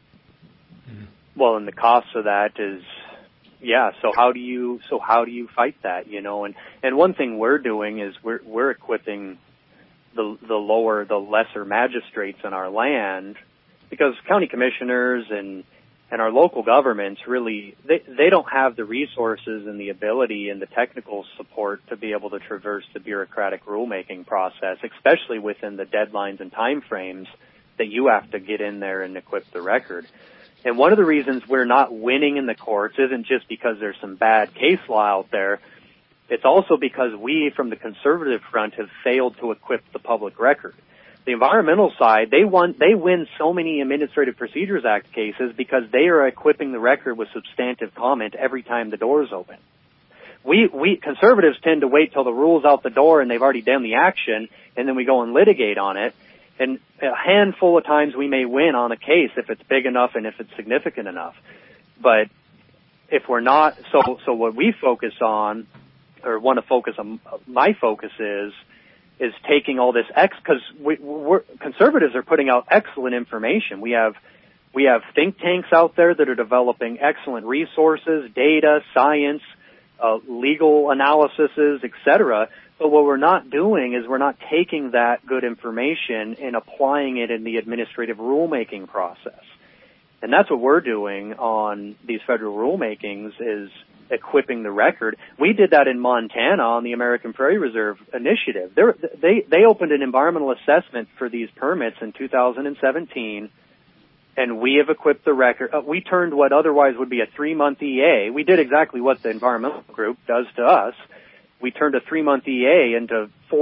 Well, and the cost of that is, yeah. So how do you so how do you fight that? You know, and and one thing we're doing is we're we're equipping the the lower the lesser magistrates in our land, because county commissioners and and our local governments really they they don't have the resources and the ability and the technical support to be able to traverse the bureaucratic rulemaking process, especially within the deadlines and time frames that you have to get in there and equip the record. And one of the reasons we're not winning in the courts isn't just because there's some bad case law out there. It's also because we, from the conservative front, have failed to equip the public record. The environmental side, they won, they win so many Administrative Procedures Act cases because they are equipping the record with substantive comment every time the doors open. We, we, conservatives tend to wait till the rule's out the door and they've already done the action, and then we go and litigate on it. And a handful of times we may win on a case if it's big enough and if it's significant enough. But if we're not, so, so what we focus on, or want to focus on, my focus is, is taking all this ex, because we, we're, conservatives are putting out excellent information. We have, we have think tanks out there that are developing excellent resources, data, science, uh, legal analyses, et cetera. But what we're not doing is we're not taking that good information and applying it in the administrative rulemaking process. And that's what we're doing on these federal rulemakings, is equipping the record. We did that in Montana on the American Prairie Reserve Initiative. They're, they they opened an environmental assessment for these permits in two thousand seventeen, and we have equipped the record. Uh, we turned what otherwise would be a three-month E A. We did exactly what the environmental group does to us. We turned a three-month E A into four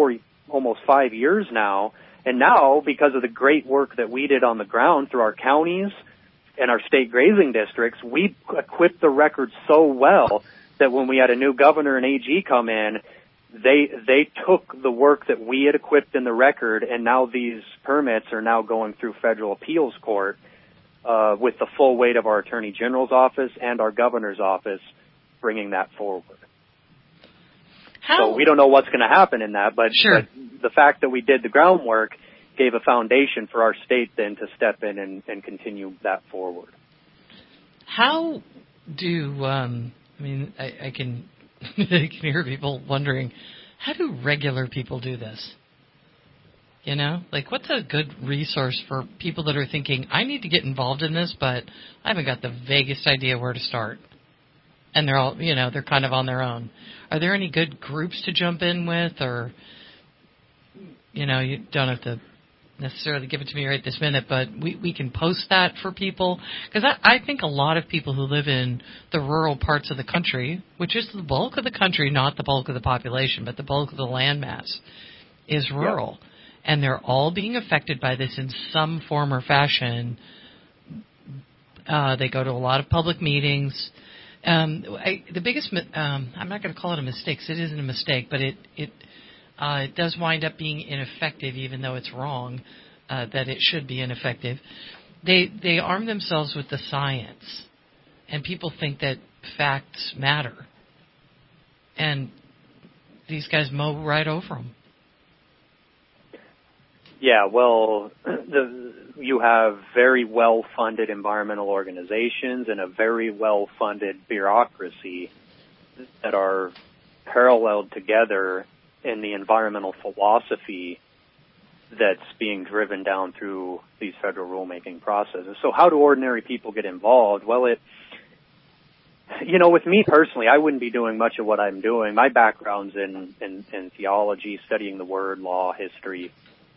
almost five years now. And now, because of the great work that we did on the ground through our counties and our state grazing districts, we equipped the records so well that when we had a new governor and A G come in, they they took the work that we had equipped in the record, and now these permits are now going through federal appeals court uh, with the full weight of our Attorney General's office and our governor's office bringing that forward. How? So we don't know what's going to happen in that, but, sure. but the fact that we did the groundwork gave a foundation for our state then to step in and, and continue that forward. How do, um, I mean, I, I can I can hear people wondering, how do regular people do this? You know, like what's a good resource for people that are thinking, I need to get involved in this, but I haven't got the vaguest idea where to start. And they're all, you know, they're kind of on their own. Are there any good groups to jump in with, or, you know, you don't have to necessarily give it to me right this minute, but we, we can post that for people. Because I, I think a lot of people who live in the rural parts of the country, which is the bulk of the country, not the bulk of the population, but the bulk of the landmass, is rural. Yep. And they're all being affected by this in some form or fashion. Uh, they go to a lot of public meetings. Um, I, the biggest, um, I'm not going to call it a mistake, 'cause it isn't a mistake, but it, it Uh, it does wind up being ineffective, even though it's wrong uh, that it should be ineffective. They they arm themselves with the science, and people think that facts matter. And these guys mow right over them. Yeah, well, the, you have very well-funded environmental organizations and a very well-funded bureaucracy that are paralleled together in the environmental philosophy that's being driven down through these federal rulemaking processes. So how do ordinary people get involved? Well, it, you know, with me personally, I wouldn't be doing much of what I'm doing. My background's in, in, in theology, studying the Word, law, history.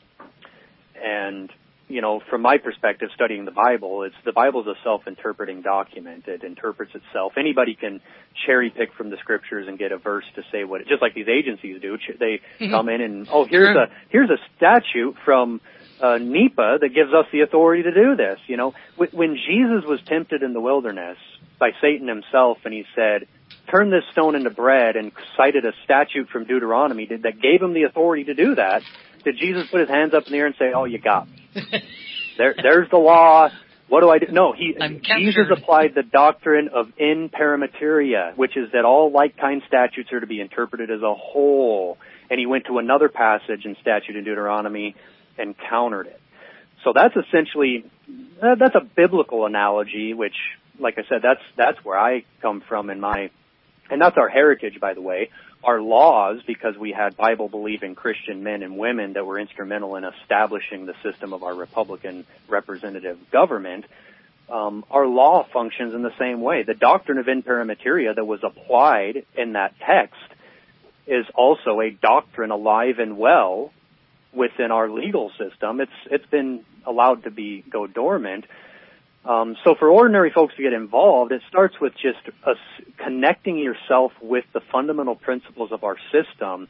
And, you know, from my perspective, studying the Bible, it's the Bible's a self-interpreting document. It interprets itself. Anybody can cherry pick from the scriptures and get a verse to say what it, just like these agencies do. They mm-hmm. come in and, oh, here's sure. a, here's a statute from uh, NEPA that gives us the authority to do this. You know, when Jesus was tempted in the wilderness by Satan himself, and he said, turn this stone into bread, and cited a statute from Deuteronomy that gave him the authority to do that, did Jesus put his hands up in the air and say, oh, you got me? there, there's the law. What do I do? No, he, Jesus applied the doctrine of in paramateria, which is that all like-kind statutes are to be interpreted as a whole. And he went to another passage in statute in Deuteronomy and countered it. So that's essentially, uh, that's a biblical analogy, which, like I said, that's, that's where I come from in my, and that's our heritage, by the way. Our laws, because we had Bible-believing Christian men and women that were instrumental in establishing the system of our Republican representative government, um, our law functions in the same way. The doctrine of in paramateria that was applied in that text is also a doctrine alive and well within our legal system. It's it's been allowed to be go dormant. Um, so for ordinary folks to get involved, it starts with just us connecting yourself with the fundamental principles of our system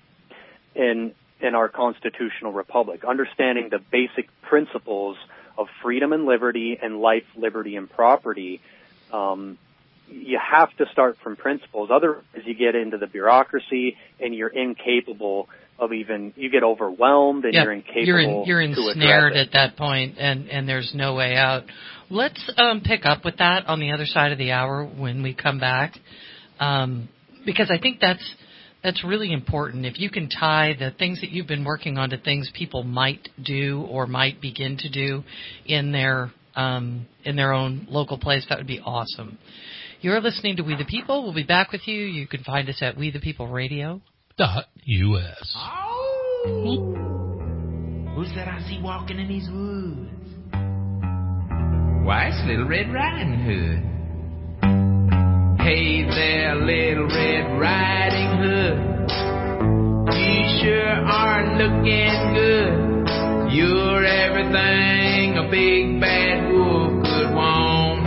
in in our constitutional republic, understanding the basic principles of freedom and liberty and life, liberty, and property. Um, you have to start from principles. Otherwise, you get into the bureaucracy and you're incapable of even, you get overwhelmed and yeah, you're incapable you're, in, you're ensnared to at that point, and, and there's no way out. Let's um, pick up with that on the other side of the hour when we come back, um, because I think that's that's really important. If you can tie the things that you've been working on to things people might do or might begin to do in their um, in their own local place, that would be awesome. You're listening to We the People. We'll be back with you. You can find us at We the People Radio. Dot U S. Oh. Who's that I see walking in these woods? Why, it's Little Red Riding Hood. Hey there, Little Red Riding Hood. You sure are looking good. You're everything a big bad wolf could want.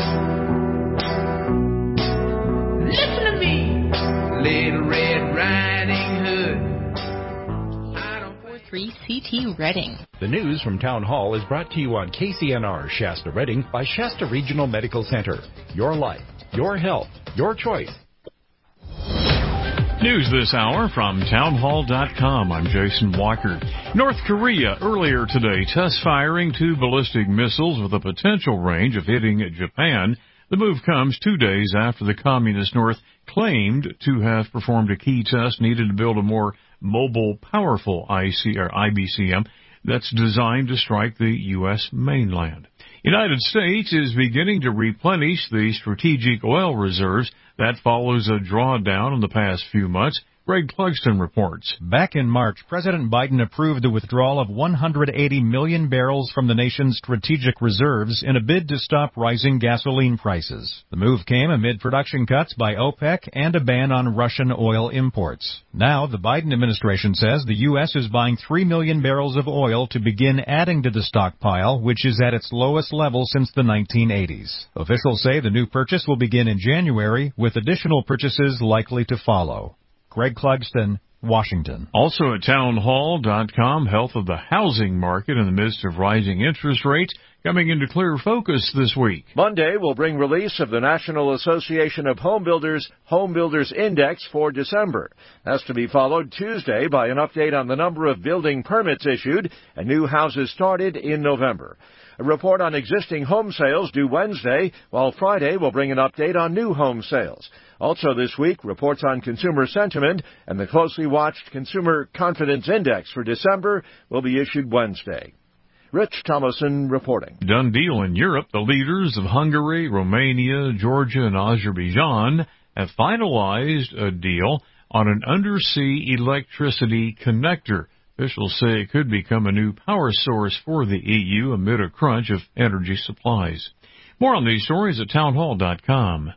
Listen to me, Little Red Riding Hood. I don't C T Reading. The news from Town Hall is brought to you on K C N R Shasta Reading by Shasta Regional Medical Center. Your life, your health, your choice. News this hour from townhall dot com. I'm Jason Walker. North Korea earlier today test firing two ballistic missiles with a potential range of hitting Japan. The move comes two days after the Communist North claimed to have performed a key test needed to build a more mobile, powerful I C or I B C M that's designed to strike the U S mainland. United States is beginning to replenish the strategic oil reserves. That follows a drawdown in the past few months. Greg Clugston reports. Back in March, President Biden approved the withdrawal of one hundred eighty million barrels from the nation's strategic reserves in a bid to stop rising gasoline prices. The move came amid production cuts by OPEC and a ban on Russian oil imports. Now, the Biden administration says the U S is buying three million barrels of oil to begin adding to the stockpile, which is at its lowest level since the nineteen eighties. Officials say the new purchase will begin in January, with additional purchases likely to follow. Greg Clugston, Washington. Also at townhall dot com, health of the housing market in the midst of rising interest rates coming into clear focus this week. Monday will bring release of the National Association of Home Builders Home Builders Index for December. That's to be followed Tuesday by an update on the number of building permits issued and new houses started in November. A report on existing home sales due Wednesday, while Friday will bring an update on new home sales. Also this week, reports on consumer sentiment and the closely watched Consumer Confidence Index for December will be issued Wednesday. Rich Thomason reporting. Done deal in Europe. The leaders of Hungary, Romania, Georgia, and Azerbaijan have finalized a deal on an undersea electricity connector. Officials say it could become a new power source for the E U amid a crunch of energy supplies. More on these stories at townhall dot com.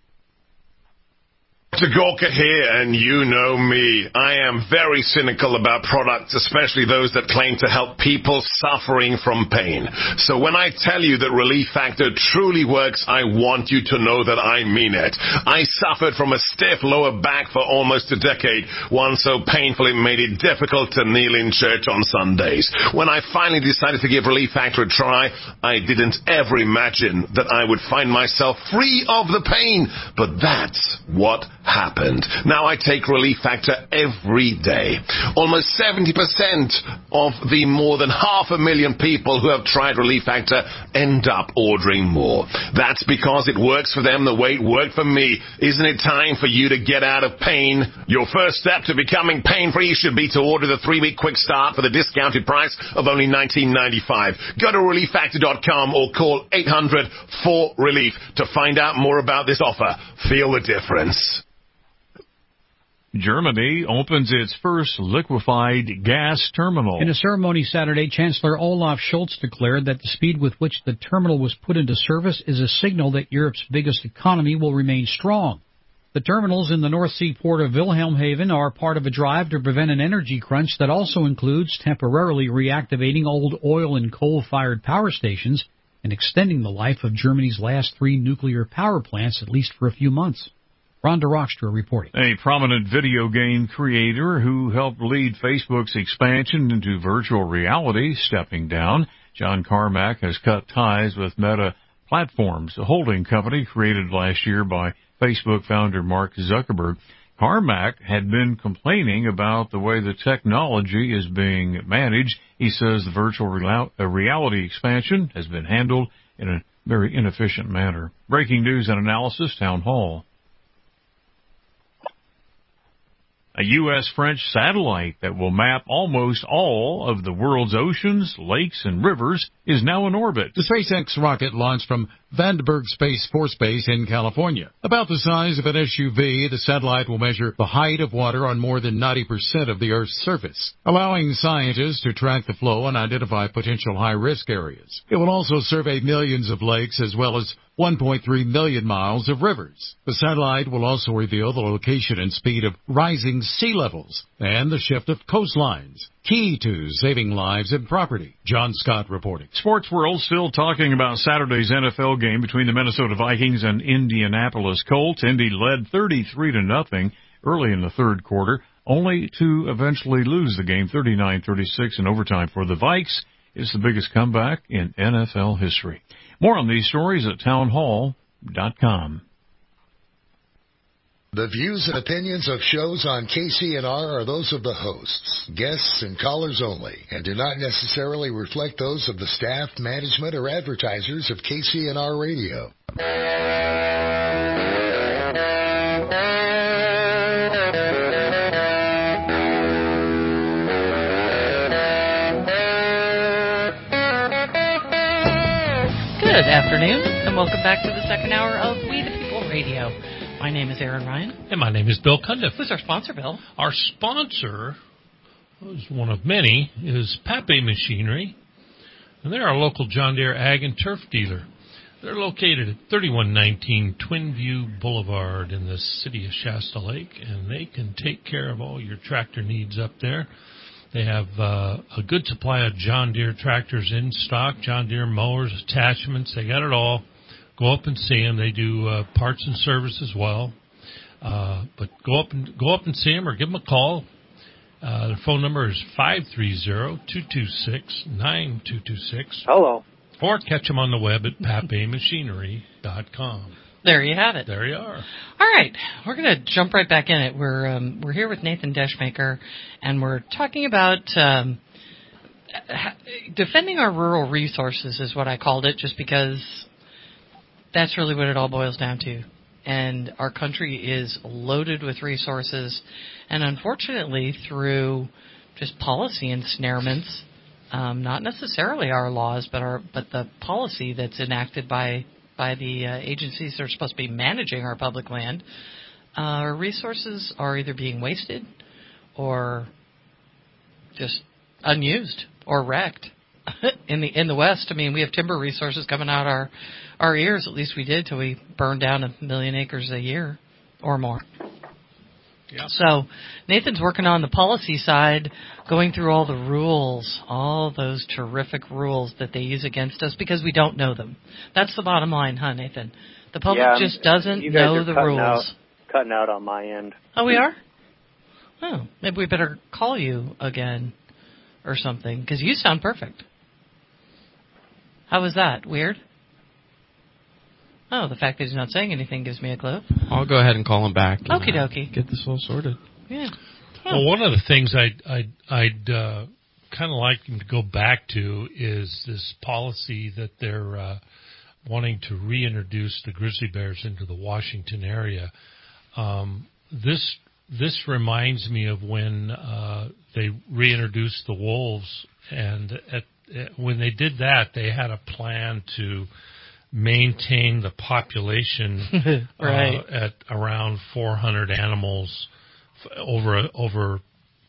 Doctor Gorka here, and you know me. I am very cynical about products, especially those that claim to help people suffering from pain. So when I tell you that Relief Factor truly works, I want you to know that I mean it. I suffered from a stiff lower back for almost a decade, one so painful it made it difficult to kneel in church on Sundays. When I finally decided to give Relief Factor a try, I didn't ever imagine that I would find myself free of the pain. But that's what happened. Now I take Relief Factor every day. Almost seventy percent of the more than half a million people who have tried Relief Factor end up ordering more. That's because it works for them the way it worked for me. Isn't it time for you to get out of pain? Your first step to becoming pain-free should be to order the three-week quick start for the discounted price of only nineteen ninety-five. Go to relief factor dot com or call eight hundred four relief to find out more about this offer. Feel the difference. Germany opens its first liquefied gas terminal. In a ceremony Saturday, Chancellor Olaf Scholz declared that the speed with which the terminal was put into service is a signal that Europe's biggest economy will remain strong. The terminals in the North Sea port of Wilhelmshaven are part of a drive to prevent an energy crunch that also includes temporarily reactivating old oil and coal-fired power stations and extending the life of Germany's last three nuclear power plants at least for a few months. Rhonda Rockstra reporting. A prominent video game creator who helped lead Facebook's expansion into virtual reality, stepping down. John Carmack has cut ties with Meta Platforms, a holding company created last year by Facebook founder Mark Zuckerberg. Carmack had been complaining about the way the technology is being managed. He says the virtual reality expansion has been handled in a very inefficient manner. Breaking news and analysis, Town Hall. A U S French satellite that will map almost all of the world's oceans, lakes, and rivers is now in orbit. The SpaceX rocket launched from Vandenberg Space Force Base in California. About the size of an S U V, the satellite will measure the height of water on more than ninety percent of the Earth's surface, allowing scientists to track the flow and identify potential high-risk areas. It will also survey millions of lakes as well as one point three million miles of rivers. The satellite will also reveal the location and speed of rising sea levels and the shift of coastlines, key to saving lives and property. John Scott reporting. Sports World still talking about Saturday's N F L game between the Minnesota Vikings and Indianapolis Colts. Indy led thirty-three to nothing early in the third quarter. only to eventually lose the game thirty-nine thirty-six in overtime for the Vikes. It's the biggest comeback in N F L history. More on these stories at town hall dot com. The views and opinions of shows on K C N R are those of the hosts, guests, and callers only, and do not necessarily reflect those of the staff, management, or advertisers of K C N R Radio. Good afternoon, and welcome back to the second hour of We the People Radio. My name is Aaron Ryan. And my name is Bill Cundiff. Who's our sponsor, Bill? Our sponsor, who's one of many, is Pape Machinery. And they're our local John Deere Ag and Turf dealer. They're located at thirty-one nineteen Twin View Boulevard in the city of Shasta Lake, and they can take care of all your tractor needs up there. They have uh, a good supply of John Deere tractors in stock, John Deere mowers, attachments. They got it all. Go up and see them. They do uh, parts and service as well. Uh, but go up and go up and see them or give them a call. Uh, their phone number is five three zero, two two six, nine two two six. Hello. Or catch them on the web at pape machinery dot com. There you have it. There you are. All right, we're going to jump right back in it. We're um, we're here with Nathan Deschmaker, and we're talking about um, defending our rural resources is what I called it, just because that's really what it all boils down to. And our country is loaded with resources, and unfortunately, through just policy ensnarements, um, not necessarily our laws, but our but the policy that's enacted by. by the uh, agencies that are supposed to be managing our public land, uh, our resources are either being wasted or just unused or wrecked. in the in the West, I mean, we have timber resources coming out our our ears. At least we did till we burned down a million acres a year or more. Yeah. So Nathan's working on the policy side, going through all the rules, all those terrific rules that they use against us because we don't know them. That's the bottom line, huh, Nathan? The public yeah, just doesn't you guys know are the cutting rules. Out, cutting out on my end. Oh, we are? Oh, maybe we better call you again or something because you sound perfect. How was that? Weird? Oh, the fact that he's not saying anything gives me a clue. I'll go ahead and call him back. And, Okie dokie. Uh, get this all sorted. Yeah. Huh. Well, one of the things I'd, I'd, I'd uh, kind of like him to go back to is this policy that they're uh, wanting to reintroduce the grizzly bears into the Washington area. Um, this this reminds me of when uh, they reintroduced the wolves, and at, at, when they did that, they had a plan to maintain the population right. uh, at around four hundred animals over over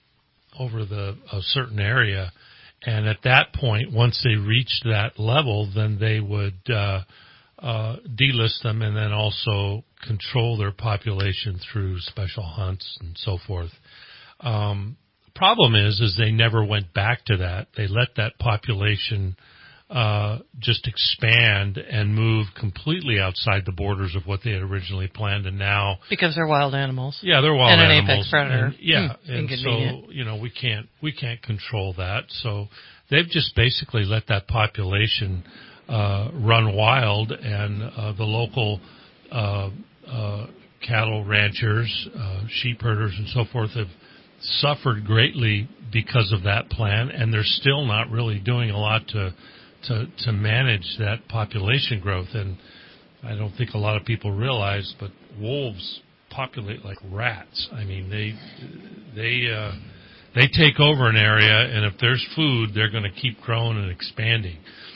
over the a certain area, and at that point, once they reached that level, then they would uh, uh, delist them and then also control their population through special hunts and so forth. Um, problem is, is they never went back to that. They let that population Uh, just expand and move completely outside the borders of what they had originally planned, and now because they're wild animals. Yeah, they're wild and animals. And an apex predator. And, yeah, hmm, and so you know we can't we can't control that. So they've just basically let that population uh, run wild, and uh, the local uh, uh, cattle ranchers, uh, sheep herders, and so forth have suffered greatly because of that plan, and they're still not really doing a lot to. To, to manage that population growth. And I don't think a lot of people realize, but wolves populate like rats. I mean, they they uh, they take over an area, and if there's food, they're going to keep growing and expanding.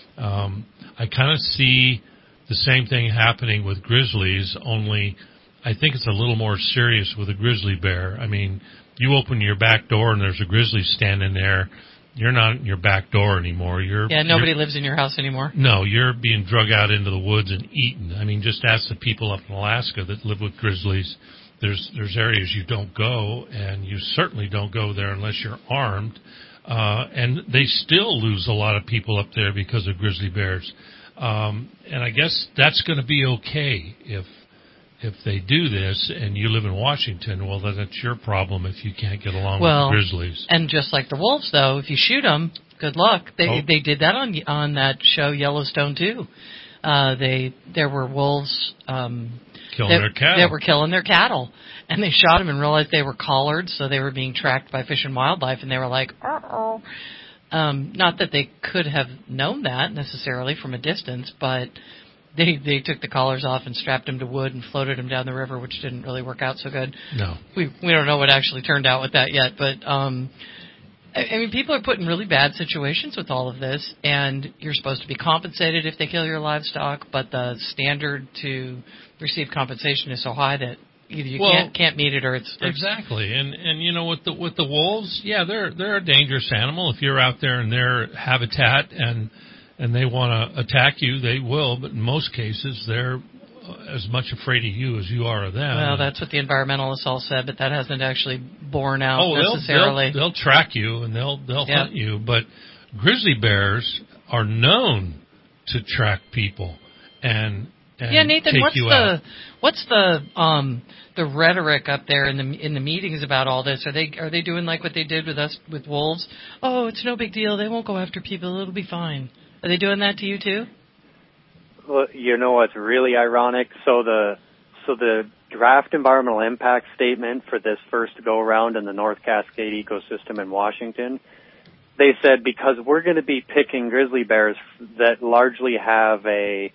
Um, I kind of see the same thing happening with grizzlies, only I think it's a little more serious with a grizzly bear. I mean, you open your back door and there's a grizzly standing there. You're not in your back door anymore. You're yeah. Nobody you're, lives in your house anymore. No, you're being drug out into the woods and eaten. I mean, just ask the people up in Alaska that live with grizzlies. There's there's areas you don't go, and you certainly don't go there unless you're armed. Uh, and they still lose a lot of people up there because of grizzly bears. Um, and I guess that's going to be okay if if they do this and you live in Washington, well, then it's your problem if you can't get along well, with the grizzlies. And just like the wolves, though, if you shoot them, good luck. They oh. they did that on on that show Yellowstone too. Uh, they there were wolves um, killing that, their cattle. that were killing their cattle, and they shot them and realized they were collared, so they were being tracked by Fish and Wildlife, and they were like, uh-oh. Um, not that they could have known that necessarily from a distance, but they they took the collars off and strapped them to wood and floated them down the river, which didn't really work out so good. No, we we don't know what actually turned out with that yet, but um, I, I mean, people are put in really bad situations with all of this, and you're supposed to be compensated if they kill your livestock, but the standard to receive compensation is so high that either you well, can't can't meet it or it's, it's exactly. And and you know with the with the wolves, yeah, they're they're a dangerous animal. If you're out there in their habitat and and they want to attack you, they will. But in most cases, they're as much afraid of you as you are of them. Well, that's what the environmentalists all said, but that hasn't actually borne out oh, necessarily. They'll, they'll, they'll track you and they'll they'll yeah. hunt you. But grizzly bears are known to track people and. And yeah, Nathan, what's the out. what's the um the rhetoric up there in the in the meetings about all this? Are they are they doing like what they did with us with wolves? Oh, it's no big deal. They won't go after people. It'll be fine. Are they doing that to you too? Well, you know what's really ironic? So the so the draft environmental impact statement for this first go around in the North Cascade ecosystem in Washington, they said because we're going to be picking grizzly bears that largely have a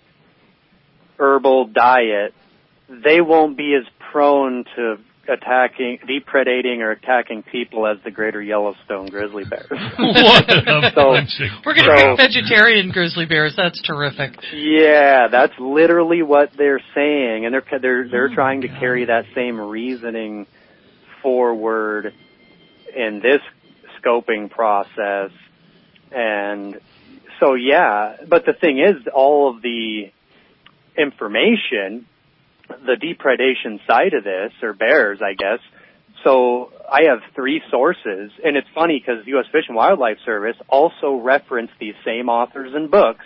herbal diet, they won't be as prone to attacking, depredating, or attacking people as the greater Yellowstone grizzly bears. What a so, We're going to so, pick vegetarian grizzly bears. That's terrific. Yeah, that's literally what they're saying, and they're they're they're oh trying to God. carry that same reasoning forward in this scoping process. And so, yeah, but the thing is, all of the information, the depredation side of this, or bears, I guess. So I have three sources, and it's funny because U S Fish and Wildlife Service also reference these same authors and books.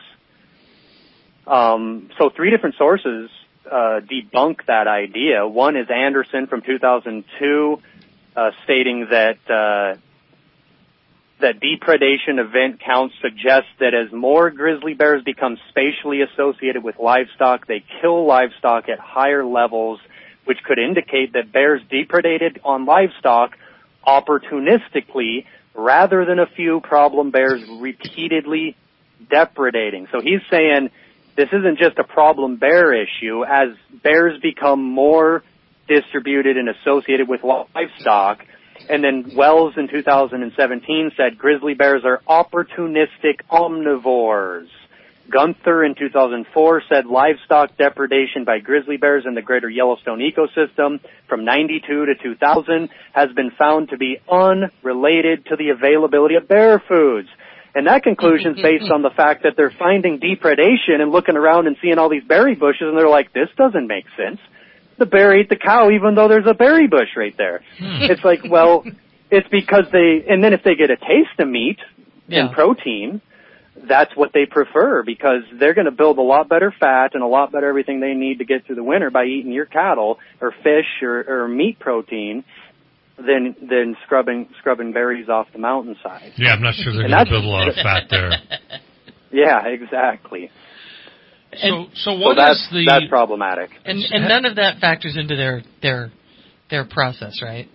Um, so three different sources uh, debunk that idea. One is Anderson from two thousand two, uh, stating that uh, that depredation event counts suggest that as more grizzly bears become spatially associated with livestock, they kill livestock at higher levels, which could indicate that bears depredated on livestock opportunistically rather than a few problem bears repeatedly depredating. So he's saying this isn't just a problem bear issue. As bears become more distributed and associated with livestock, and then Wells in two thousand seventeen said grizzly bears are opportunistic omnivores. Gunther in two thousand four said livestock depredation by grizzly bears in the greater Yellowstone ecosystem from ninety-two to two thousand has been found to be unrelated to the availability of bear foods. And that conclusion is based on the fact that they're finding depredation and looking around and seeing all these berry bushes, and they're like, this doesn't make sense. The bear ate the cow even though there's a berry bush right there. Hmm. It's like, well, it's because they, and then if they get a taste of meat yeah. and protein, that's what they prefer, because they're going to build a lot better fat and a lot better everything they need to get through the winter by eating your cattle or fish or, or meat protein than than scrubbing scrubbing berries off the mountainside. Yeah, I'm not sure they're going to build a lot of fat there. Yeah, exactly. So, so what so that's, is the that's problematic, and and none of that factors into their their their process, right?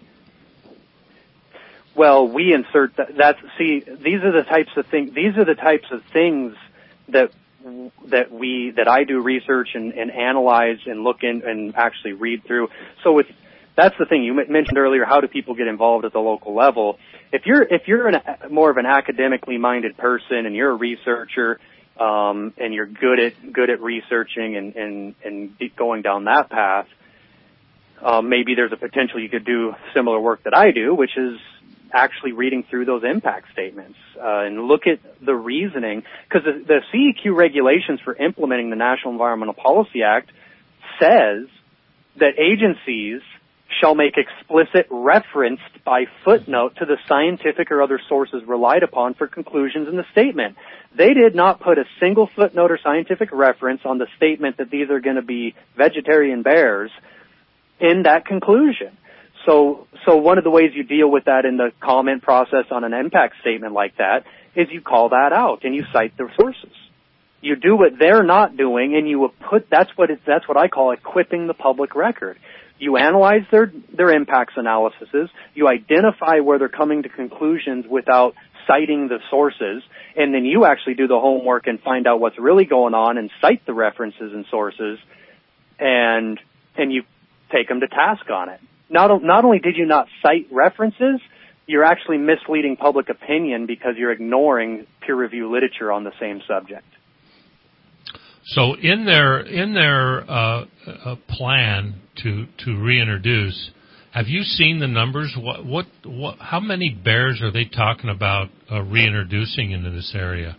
Well, we insert that. That's see, these are the types of things. These are the types of things that that we that I do research and, and analyze and look in and actually read through. So with that's the thing you mentioned earlier. How do people get involved at the local level? If you're if you're an, more of an academically minded person and you're a researcher. Um, and you're good at good at researching and, and, and going down that path, um, maybe there's a potential you could do similar work that I do, which is actually reading through those impact statements uh, and look at the reasoning. Because the, the C E Q regulations for implementing the National Environmental Policy Act says that agencies shall make explicit reference by footnote to the scientific or other sources relied upon for conclusions in the statement. They did not put a single footnote or scientific reference on the statement that these are going to be vegetarian bears in that conclusion. So, so one of the ways you deal with that in the comment process on an impact statement like that is you call that out and you cite the sources. You do what they're not doing, and you put, that's what it's, that's what I call equipping the public record. You analyze their, their impacts analyses, you identify where they're coming to conclusions without citing the sources, and then you actually do the homework and find out what's really going on and cite the references and sources, and, and you take them to task on it. Not, not only did you not cite references, you're actually misleading public opinion because you're ignoring peer-reviewed literature on the same subject. So in their in their uh, uh, plan to to reintroduce, have you seen the numbers? What what, what how many bears are they talking about uh, reintroducing into this area?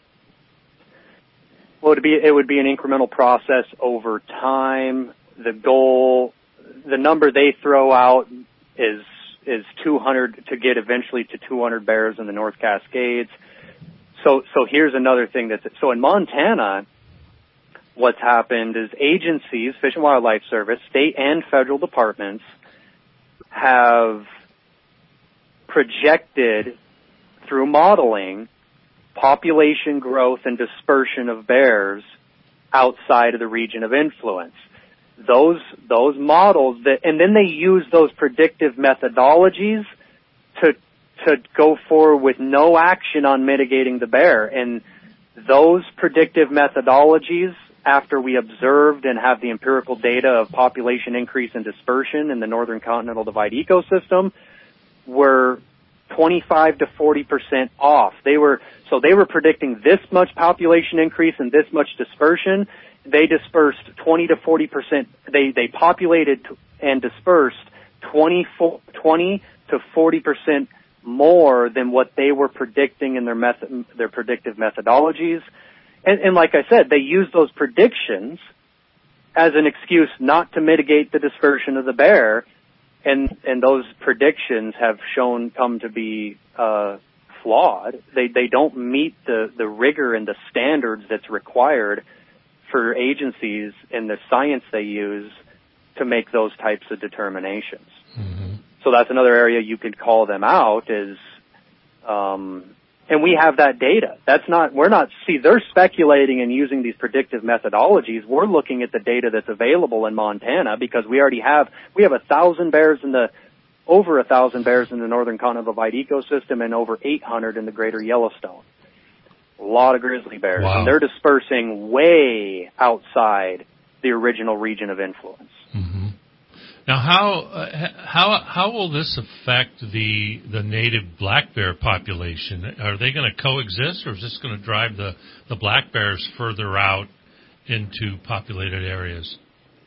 Well, it'd be it would be an incremental process over time. The goal, the number they throw out is is two hundred to get eventually to two hundred bears in the North Cascades. So so here's another thing that's so in Montana. What's happened is agencies, Fish and Wildlife Service, state and federal departments have projected through modeling population growth and dispersion of bears outside of the region of influence. Those, those models that, and then they use those predictive methodologies to, to go forward with no action on mitigating the bear. And those predictive methodologies, after we observed and have the empirical data of population increase and dispersion in the Northern Continental Divide ecosystem, were twenty-five to forty percent off. They were, so they were predicting this much population increase and this much dispersion. They dispersed twenty to forty percent, they, they populated and dispersed twenty, twenty to forty percent more than what they were predicting in their method, their predictive methodologies. And, and like I said, they use those predictions as an excuse not to mitigate the dispersion of the bear, and and those predictions have shown come to be uh, flawed. They they don't meet the, the rigor and the standards that's required for agencies and the science they use to make those types of determinations. Mm-hmm. So that's another area you could call them out is. Um, And we have that data. That's not, we're not, see, they're speculating and using these predictive methodologies. We're looking at the data that's available in Montana because we already have, we have a thousand bears in the, over a thousand bears in the Northern Continental Divide ecosystem and over eight hundred in the greater Yellowstone. A lot of grizzly bears. Wow. And they're dispersing way outside the original region of influence. Mm-hmm. Now, how uh, how how will this affect the the native black bear population? Are they going to coexist, or is this going to drive the, the black bears further out into populated areas?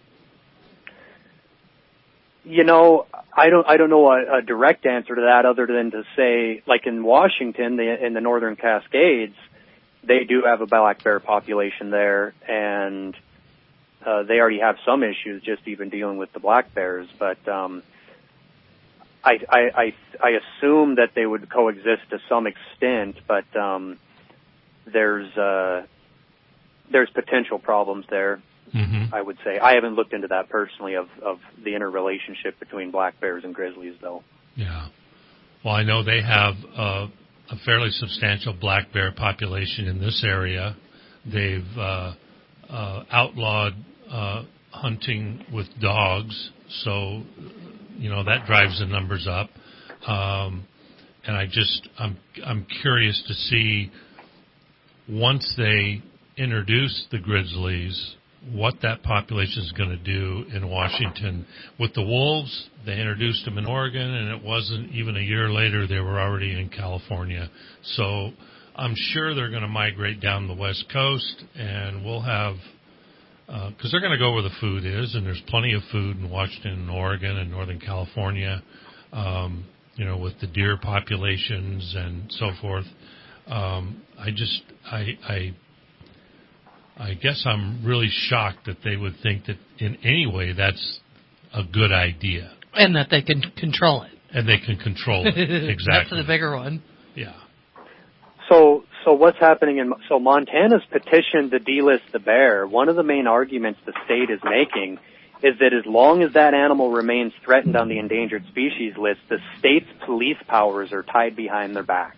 You know, I don't I don't know a, a direct answer to that, other than to say, like in Washington, the, in the Northern Cascades, they do have a black bear population there, and Uh, they already have some issues just even dealing with the black bears, but um, I, I, I, I assume that they would coexist to some extent, but um, there's uh, there's potential problems there. Mm-hmm. I would say I haven't looked into that personally of, of the interrelationship between black bears and grizzlies, though. Yeah, well, I know they have uh, a fairly substantial black bear population in this area. They've uh, uh, outlawed Uh, hunting with dogs, so you know that drives the numbers up. Um, and I just I'm I'm curious to see once they introduce the grizzlies, what that population is going to do in Washington. With the wolves, they introduced them in Oregon, and it wasn't even a year later they were already in California. So I'm sure they're going to migrate down the West Coast, and we'll have. Because uh, they're going to go where the food is, and there's plenty of food in Washington and Oregon and Northern California, um, you know, with the deer populations and so forth. Um, I just, I, I, I guess I'm really shocked that they would think that in any way that's a good idea. And that they can control it. And they can control it, exactly. That's the bigger one. Yeah. So, so what's happening in, so Montana's petitioned to delist the bear. One of the main arguments the state is making is that as long as that animal remains threatened on the endangered species list, the state's police powers are tied behind their back.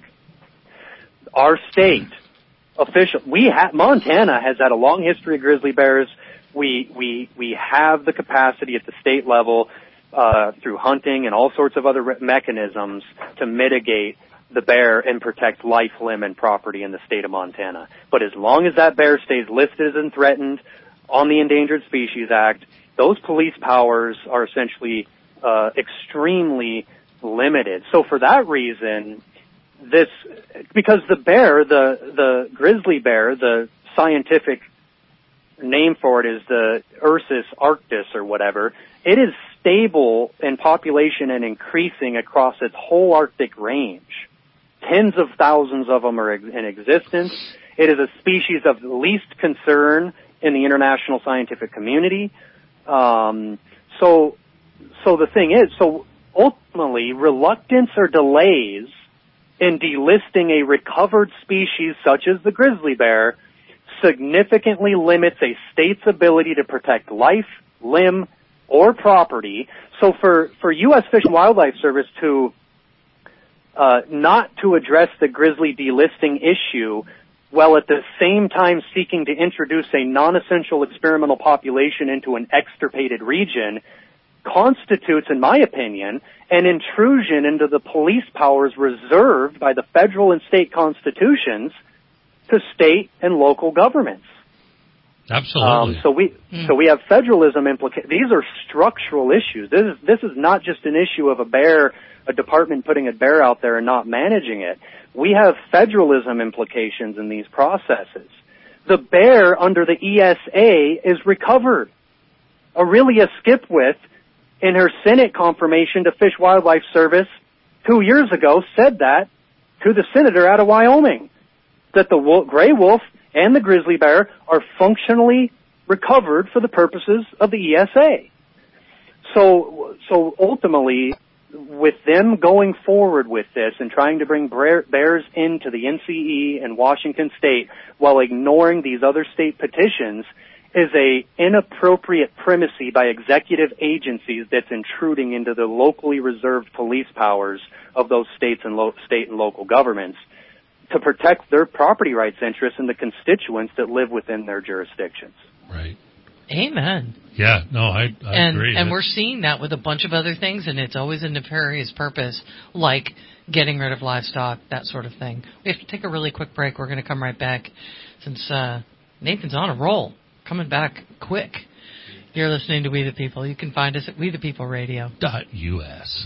Our state official, we ha- Montana has had a long history of grizzly bears. We we we have the capacity at the state level uh, through hunting and all sorts of other re- mechanisms to mitigate the bear and protect life, limb, and property in the state of Montana. But as long as that bear stays listed and threatened on the Endangered Species Act, those police powers are essentially uh, extremely limited. So for that reason, this, because the bear, the the grizzly bear, the scientific name for it is the Ursus arctos or whatever, it is stable in population and increasing across its whole Arctic range. Tens of thousands of them are in existence. It is a species of least concern in the international scientific community. Um, so, so the thing is, so ultimately, reluctance or delays in delisting a recovered species such as the grizzly bear significantly limits a state's ability to protect life, limb, or property. So for, for U S Fish and Wildlife Service to uh, not to address the grizzly delisting issue while at the same time seeking to introduce a non-essential experimental population into an extirpated region constitutes, in my opinion, an intrusion into the police powers reserved by the federal and state constitutions to state and local governments. Absolutely. Um, so we mm. so we have federalism implications. These are structural issues. This is this is not just an issue of a bear, a department putting a bear out there and not managing it. We have federalism implications in these processes. The bear under the E S A is recovered. Aurelia Skipwith, in her Senate confirmation to Fish Wildlife Service two years ago, said that to the senator out of Wyoming, that the wolf, gray wolf and the grizzly bear are functionally recovered for the purposes of the E S A. So, so ultimately, with them going forward with this and trying to bring bears into the N C E and Washington State while ignoring these other state petitions is a inappropriate primacy by executive agencies that's intruding into the locally reserved police powers of those states and lo- state and local governments to protect their property rights interests and the constituents that live within their jurisdictions. Right. Amen. Yeah, no, I, I and, agree. And we're seeing that with a bunch of other things, and it's always a nefarious purpose, like getting rid of livestock, that sort of thing. We have to take a really quick break. We're going to come right back since uh, Nathan's on a roll, coming back quick. You're listening to We the People. You can find us at we the people radio dot U S.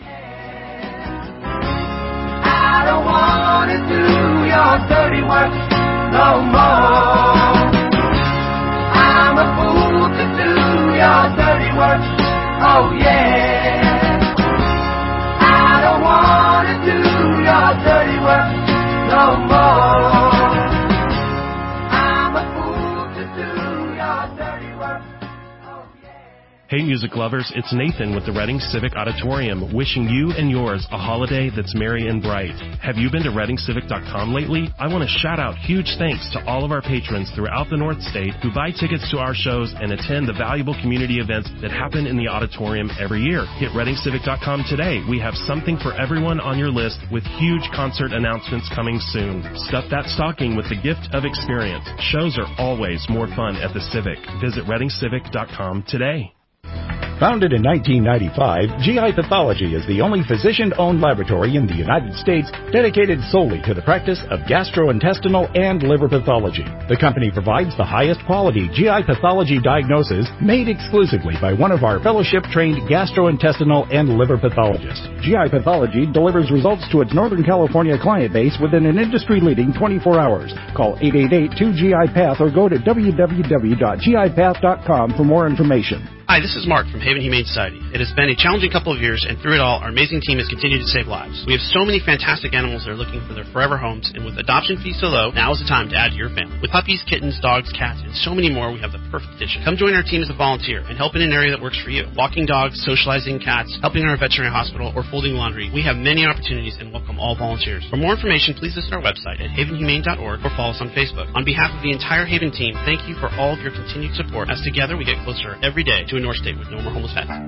I don't want to do your dirty work no more. I'm a fool to do your dirty work, oh yeah. I don't want to do your dirty work no more. I'm a fool to do your dirty work, oh yeah. Hey music lovers, it's Nathan with the Reading Civic Auditorium, wishing you and yours a holiday that's merry and bright. Have you been to reading civic dot com lately? I want to shout out huge thanks to all of our patrons throughout the North State who buy tickets to our shows and attend the valuable community events that happen in the auditorium every year. Hit reading civic dot com today. We have something for everyone on your list with huge concert announcements coming soon. Stuff that stocking with the gift of experience. Shows are always more fun at the Civic. Visit reading civic dot com today. Founded in nineteen ninety-five, G I Pathology is the only physician-owned laboratory in the United States dedicated solely to the practice of gastrointestinal and liver pathology. The company provides the highest quality G I pathology diagnosis made exclusively by one of our fellowship-trained gastrointestinal and liver pathologists. G I Pathology delivers results to its Northern California client base within an industry-leading twenty-four hours. Call eight eight eight, two G I Path or go to w w w dot g i path dot com for more information. Hi, this is Mark from Haven Humane Society. It has been a challenging couple of years, and through it all, our amazing team has continued to save lives. We have so many fantastic animals that are looking for their forever homes, and with adoption fees so low, now is the time to add to your family. With puppies, kittens, dogs, cats, and so many more, we have the perfect addition. Come join our team as a volunteer and help in an area that works for you. Walking dogs, socializing cats, helping in our veterinary hospital, or folding laundry. We have many opportunities and welcome all volunteers. For more information, please visit our website at haven humane dot org or follow us on Facebook. On behalf of the entire Haven team, thank you for all of your continued support, as together we get closer every day to to a North State with No More Homeless Pets.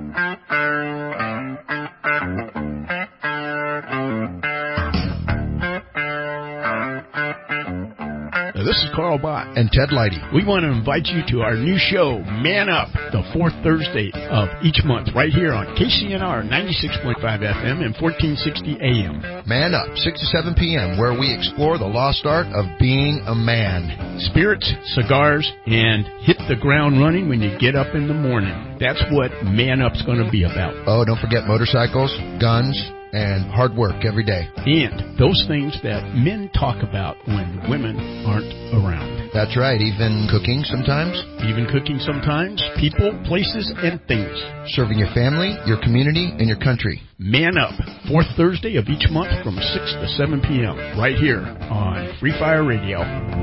This is Carl Bott and Ted Leidy. We want to invite you to our new show, Man Up, the fourth Thursday of each month, right here on K C N R ninety-six point five F M and fourteen sixty A M. Man Up, six to seven p.m., where we explore the lost art of being a man. Spirits, cigars, and hit the ground running when you get up in the morning. That's what Man Up's going to be about. Oh, don't forget motorcycles, guns, and hard work every day. And those things that men talk about when women aren't around. That's right, even cooking sometimes. Even cooking sometimes. People, places, and things. Serving your family, your community, and your country. Man Up, fourth Thursday of each month from six to seven p.m. right here on Free Fire Radio.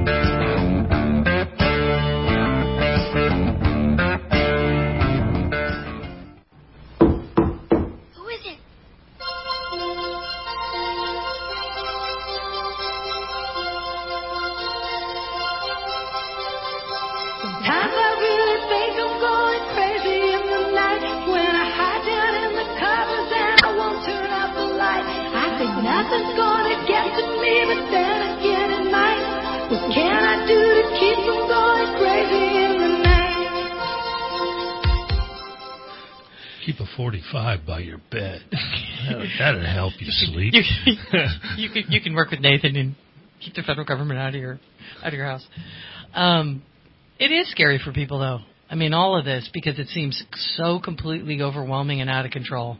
Nothing's gonna get to me, but then again it might. What can I do to keep from going crazy in the night? Keep a forty-five by your bed. That'd help you sleep. You, you can you can work with Nathan and keep the federal government out of your out of your house. Um, it is scary for people, though. I mean, all of this, because it seems so completely overwhelming and out of control.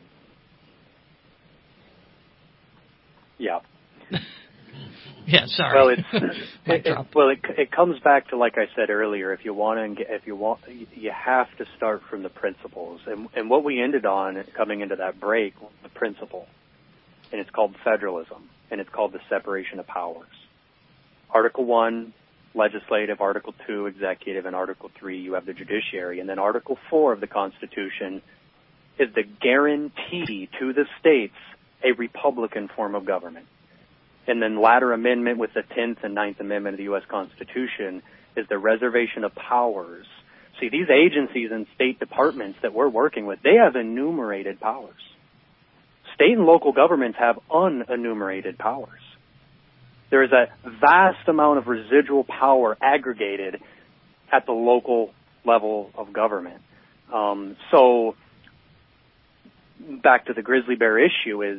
Yeah. Yeah, sorry. Well, it's, it, it, well, it, it comes back to, like I said earlier, if you want to, if you want, you have to start from the principles. And, and what we ended on coming into that break was the principle, and it's called federalism, and it's called the separation of powers. Article one, legislative; Article two, executive; and Article three, you have the judiciary. And then Article four of the Constitution is the guarantee to the states a Republican form of government. And then latter amendment with the tenth and ninth Amendment of the U S Constitution is the reservation of powers. See, these agencies and state departments that we're working with, they have enumerated powers. State and local governments have unenumerated powers. There is a vast amount of residual power aggregated at the local level of government. Um, so back to the grizzly bear issue is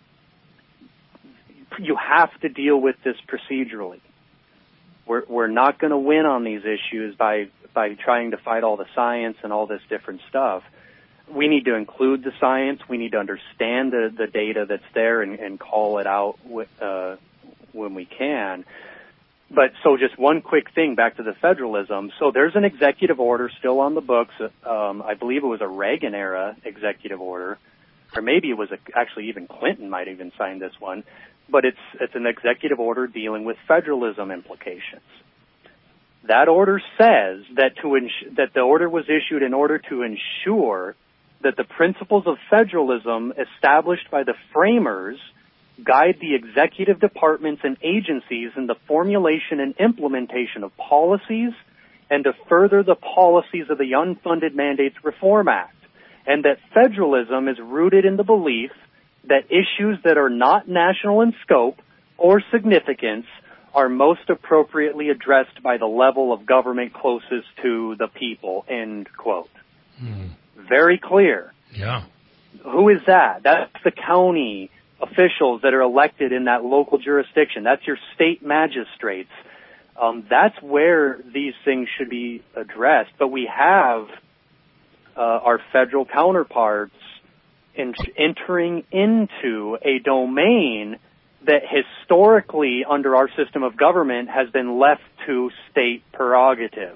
you have to deal with this procedurally. We're, we're not going to win on these issues by, by trying to fight all the science and all this different stuff. We need to include the science. We need to understand the, the data that's there and, and call it out with, uh, when we can. But so just one quick thing back to the federalism. So there's an executive order still on the books. Um, I believe it was a Reagan era executive order, or maybe it was a, actually even Clinton might have even signed this one. But it's it's an executive order dealing with federalism implications. That order says that to ins- that the order was issued in order to ensure that the principles of federalism established by the framers guide the executive departments and agencies in the formulation and implementation of policies and to further the policies of the Unfunded Mandates Reform Act, and that federalism is rooted in the belief that issues that are not national in scope or significance are most appropriately addressed by the level of government closest to the people, end quote. Hmm. Very clear. Yeah. Who is that? That's the county officials that are elected in that local jurisdiction. That's your state magistrates. Um, that's where these things should be addressed. But we have uh, our federal counterparts in entering into a domain that historically under our system of government has been left to state prerogatives.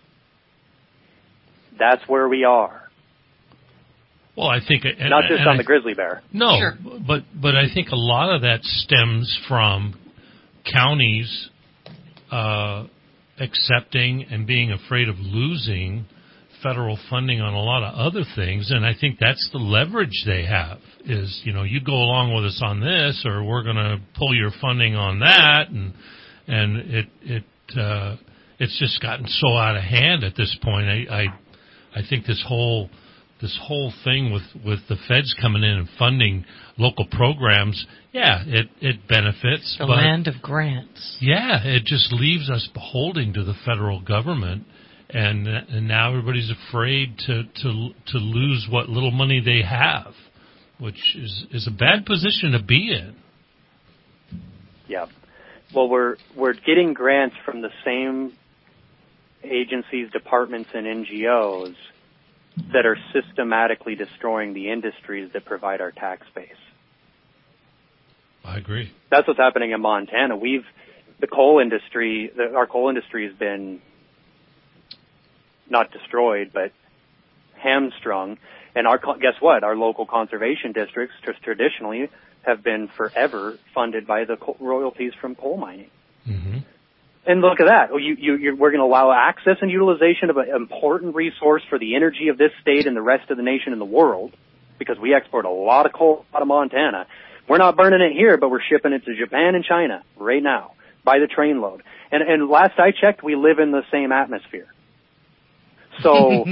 That's where we are. Well, I think... And, Not just and on I, the grizzly bear. No, sure. but, but I think a lot of that stems from counties uh, accepting and being afraid of losing federal funding on a lot of other things, and I think that's the leverage they have is, you know, you go along with us on this or we're going to pull your funding on that, and and it it uh, it's just gotten so out of hand at this point. I, I I think this whole this whole thing with, with the feds coming in and funding local programs, yeah, it, it benefits. The but land of grants. Yeah, it just leaves us beholding to the federal government, and, and now everybody's afraid to, to to lose what little money they have, which is, is a bad position to be in. Yeah. Well, we're we're getting grants from the same agencies, departments, and N G Os that are systematically destroying the industries that provide our tax base. I agree. That's what's happening in Montana. We've the coal industry, the, our coal industry has been not destroyed, but hamstrung. And our guess what? Our local conservation districts just traditionally have been forever funded by the co- royalties from coal mining. Mm-hmm. And look at that. You, you, you're, we're going to allow access and utilization of an important resource for the energy of this state and the rest of the nation and the world, because we export a lot of coal out of Montana. We're not burning it here, but we're shipping it to Japan and China right now by the trainload. And, and last I checked, we live in the same atmosphere. So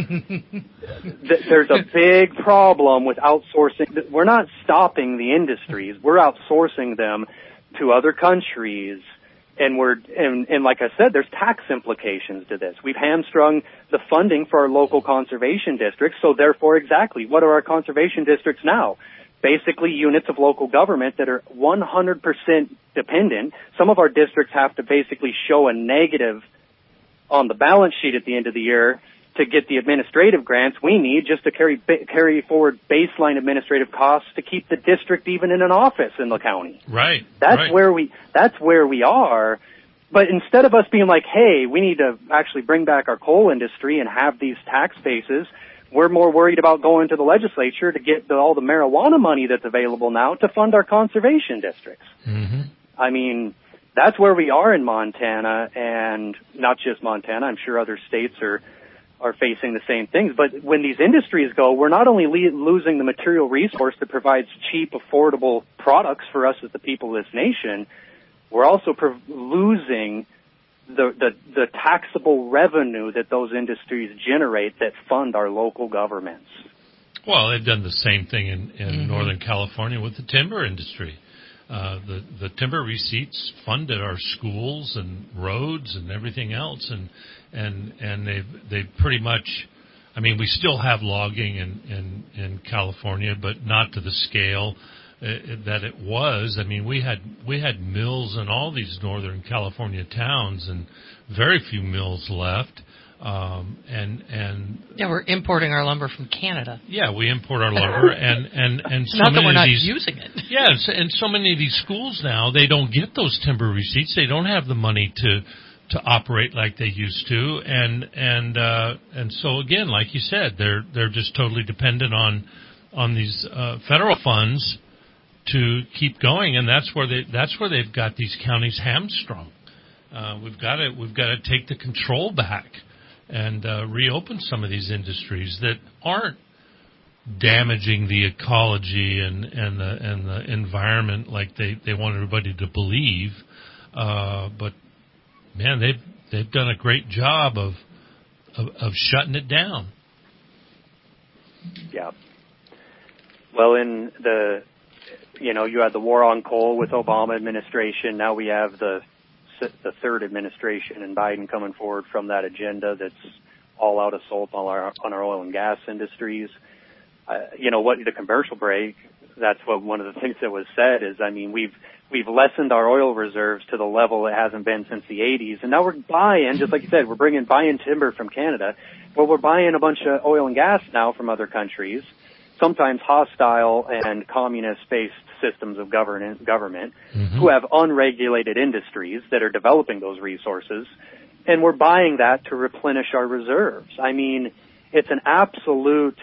th- there's a big problem with outsourcing. We're not stopping the industries. We're outsourcing them to other countries. And we're, and, and like I said, there's tax implications to this. We've hamstrung the funding for our local conservation districts. So therefore, exactly, what are our conservation districts now? Basically units of local government that are one hundred percent dependent. Some of our districts have to basically show a negative on the balance sheet at the end of the year to get the administrative grants we need just to carry carry forward baseline administrative costs to keep the district even in an office in the county. Right. That's right. where we that's where we are. But instead of us being like, hey, we need to actually bring back our coal industry and have these tax bases, we're more worried about going to the legislature to get the, all the marijuana money that's available now to fund our conservation districts. Mm-hmm. I mean, that's where we are in Montana, and not just Montana. I'm sure other states are are facing the same things. But when these industries go, we're not only le- losing the material resource that provides cheap, affordable products for us as the people of this nation, we're also pro- losing the, the, the taxable revenue that those industries generate that fund our local governments. Well, they've done the same thing in, in Mm-hmm. Northern California with the timber industry. Uh, the, the timber receipts funded our schools and roads and everything else, and and and they've they've pretty much, I mean, we still have logging in in, in California, but not to the scale uh, that it was. I mean, we had we had mills in all these Northern California towns, and very few mills left. Um, and and yeah, we're importing our lumber from Canada. Yeah, we import our lumber, and and and so not many that we're of not these, using it. Yeah, and so, and so many of these schools now, they don't get those timber receipts. They don't have the money to to operate like they used to, and and uh, and so again, like you said, they're they're just totally dependent on on these uh, federal funds to keep going, and that's where they that's where they've got these counties hamstrung. Uh, we've got to we've got to take the control back and uh, reopen some of these industries that aren't damaging the ecology and, and the and the environment like they, they want everybody to believe. Uh, but man, they've they've done a great job of, of of shutting it down. Yeah. Well, in the you know you had the war on coal with Obama administration. Now we have the the third administration and Biden coming forward from that agenda that's all out assault on our on our oil and gas industries. Uh, you know what? The commercial break. That's what one of the things that was said is. I mean, we've we've lessened our oil reserves to the level it hasn't been since the eighties, and now we're buying, just like you said, we're bringing buying timber from Canada. Well, we're buying a bunch of oil and gas now from other countries, sometimes hostile and communist-based systems of government, government mm-hmm. who have unregulated industries that are developing those resources, and we're buying that to replenish our reserves. I mean, it's an absolute,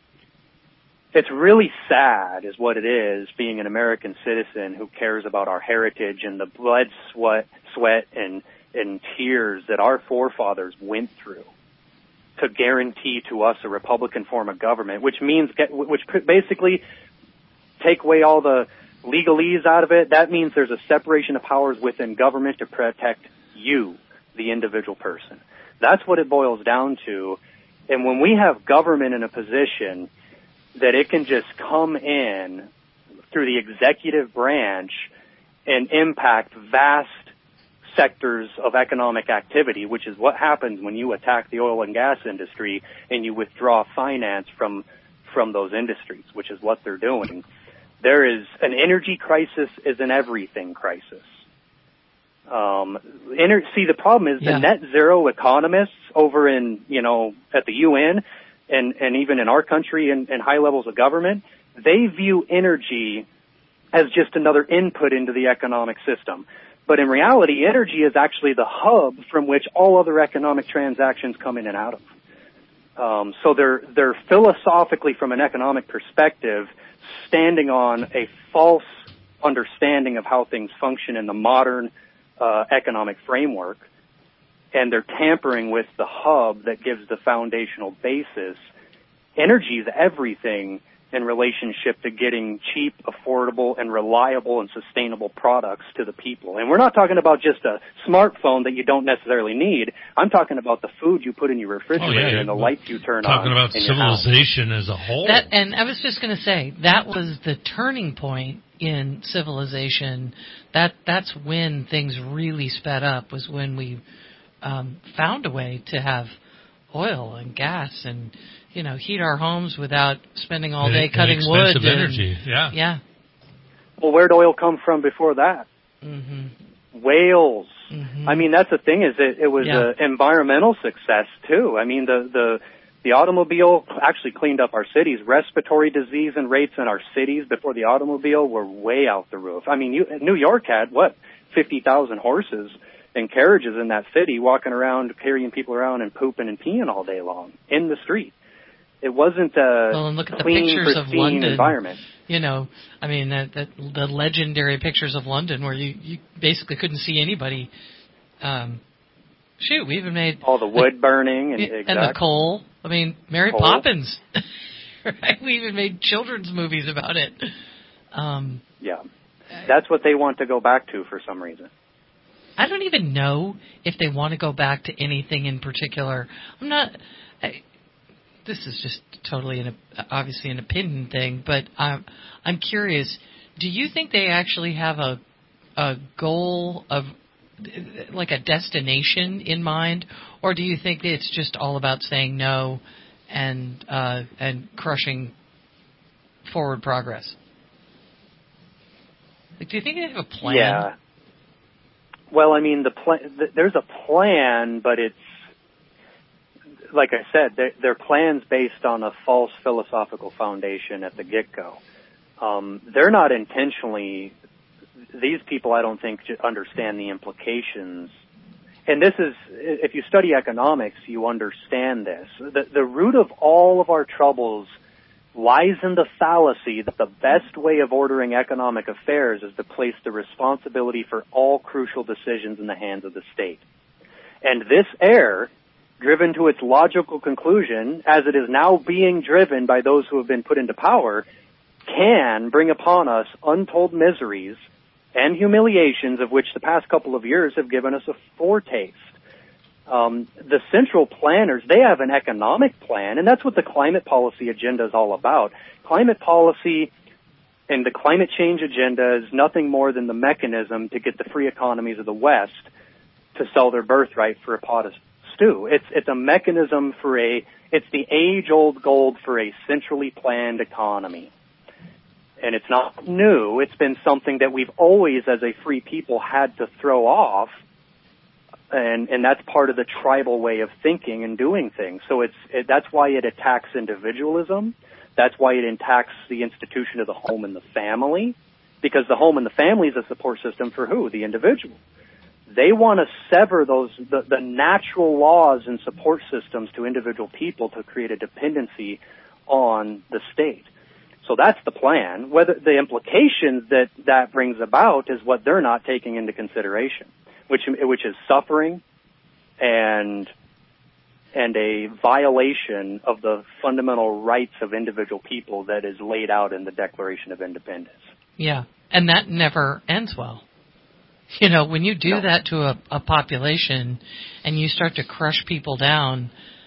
it's really sad is what it is, being an American citizen who cares about our heritage and the blood, sweat, sweat and, and tears that our forefathers went through to guarantee to us a Republican form of government, which means, get, which basically take away all the legalese out of it. That means there's a separation of powers within government to protect you, the individual person. That's what it boils down to. And when we have government in a position that it can just come in through the executive branch and impact vast sectors of economic activity, which is what happens when you attack the oil and gas industry and you withdraw finance from from those industries, which is what they're doing. There is an energy crisis is an everything crisis. Um, ener- see, the problem is yeah. the net zero economists over in, you know, at the U N and, and even in our country and, and high levels of government, they view energy as just another input into the economic system. But in reality, energy is actually the hub from which all other economic transactions come in and out of. Um, so they're, they're philosophically, from an economic perspective, standing on a false understanding of how things function in the modern uh, economic framework, and they're tampering with the hub that gives the foundational basis. Energy is everything in relationship to getting cheap, affordable, and reliable and sustainable products to the people. And we're not talking about just a smartphone that you don't necessarily need. I'm talking about the food you put in your refrigerator oh, yeah, and the lights you turn talking on. Talking about civilization as a whole. That, and I was just going to say, that was the turning point in civilization. That That's when things really sped up, was when we um, found a way to have oil and gas and, you know, heat our homes without spending all day and, cutting and wood. Expensive energy, yeah. Yeah. Well, where'd oil come from before that? Mm-hmm. Whales. Mm-hmm. I mean, that's the thing, is it, it was yeah. an environmental success, too. I mean, the, the, the automobile actually cleaned up our cities. Respiratory disease and rates in our cities before the automobile were way out the roof. I mean, you, New York had, what, fifty thousand horses and carriages in that city, walking around, carrying people around and pooping and peeing all day long in the street. It wasn't a well, and look at clean, the pictures of London environment. You know, I mean, the, the, the legendary pictures of London where you, you basically couldn't see anybody. Um, shoot, we even made all the wood the, burning and, and exactly. the coal. I mean, Mary coal. Poppins. Right? We even made children's movies about it. Um, yeah, that's what they want to go back to for some reason. I don't even know if they want to go back to anything in particular. I'm not. I, this is just totally an, obviously an opinion thing, but I'm I'm curious. Do you think they actually have a a goal of like a destination in mind, or do you think it's just all about saying no and uh, and crushing forward progress? Like, do you think they have a plan? Yeah. Well, I mean, the pl- th- there's a plan, but it's, like I said, they're, they're plans based on a false philosophical foundation at the get-go. Um, they're not intentionally, these people I don't think understand the implications. And this is, if you study economics, you understand this. The, the root of all of our troubles lies in the fallacy that the best way of ordering economic affairs is to place the responsibility for all crucial decisions in the hands of the state. And this error, driven to its logical conclusion, as it is now being driven by those who have been put into power, can bring upon us untold miseries and humiliations of which the past couple of years have given us a foretaste. Um, the central planners, they have an economic plan, and that's what the climate policy agenda is all about. Climate policy and the climate change agenda is nothing more than the mechanism to get the free economies of the West to sell their birthright for a pot of stew. It's, it's a mechanism for a, it's the age-old gold for a centrally planned economy. And it's not new. It's been something that we've always, as a free people, had to throw off. And, and that's part of the tribal way of thinking and doing things. So it's, it, that's why it attacks individualism. That's why it attacks the institution of the home and the family. Because the home and the family is a support system for who? The individual. They want to sever those, the, the natural laws and support systems to individual people to create a dependency on the state. So that's the plan. Whether the implications that that brings about is what they're not taking into consideration. Which, which is suffering and and a violation of the fundamental rights of individual people that is laid out in the Declaration of Independence. Yeah, and that never ends well. You know, when you do no. that to a, a population and you start to crush people down,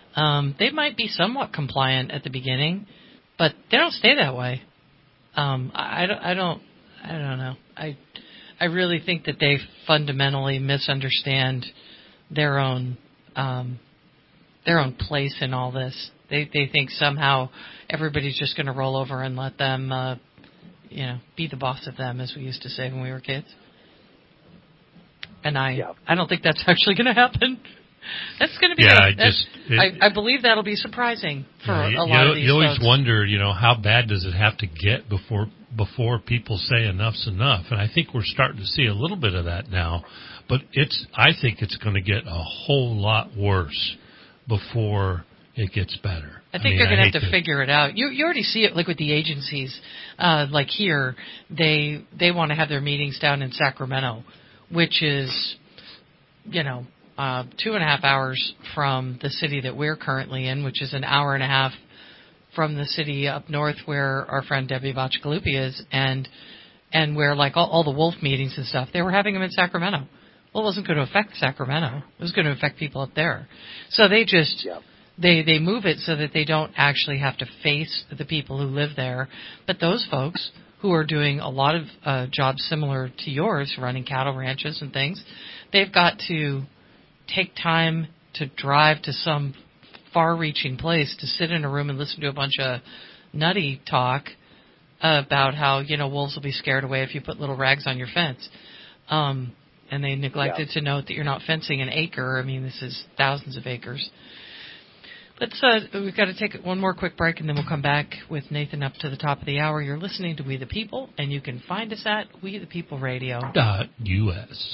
Um, they might be somewhat compliant at the beginning, but they don't stay that way. Um, I, I don't, I don't, I don't know. I, I really think that they fundamentally misunderstand their own, um, their own place in all this. They, they think somehow everybody's just going to roll over and let them, uh, you know, be the boss of them, as we used to say when we were kids. And I, yeah. I don't think that's actually going to happen. That's going to be. Yeah, a, I just. It, I, I believe that'll be surprising for yeah, a lot you, of these You always folks. wonder, you know, how bad does it have to get before before people say enough's enough? And I think we're starting to see a little bit of that now. But it's. I think it's going to get a whole lot worse before it gets better. I think I mean, they're going to have to, to figure it out. You you already see it, like with the agencies, uh, like here, they they want to have their meetings down in Sacramento, which is, you know, uh, two and a half hours from the city that we're currently in, which is an hour and a half from the city up north where our friend Debbie Bacigalupi is, and and where like all, all the Wolf meetings and stuff, they were having them in Sacramento. Well, it wasn't going to affect Sacramento. It was going to affect people up there. So they just. Yeah. They they move it so that they don't actually have to face the people who live there. But those folks who are doing a lot of uh, jobs similar to yours, running cattle ranches and things, they've got to take time to drive to some far-reaching place to sit in a room and listen to a bunch of nutty talk about how, you know, wolves will be scared away if you put little rags on your fence. Um, and they neglected yeah. to note that you're not fencing an acre. I mean, this is thousands of acres. Let's, uh, we've got to take one more quick break, and then we'll come back with Nathan up to the top of the hour. You're listening to We the People, and you can find us at we the people radio dot U S.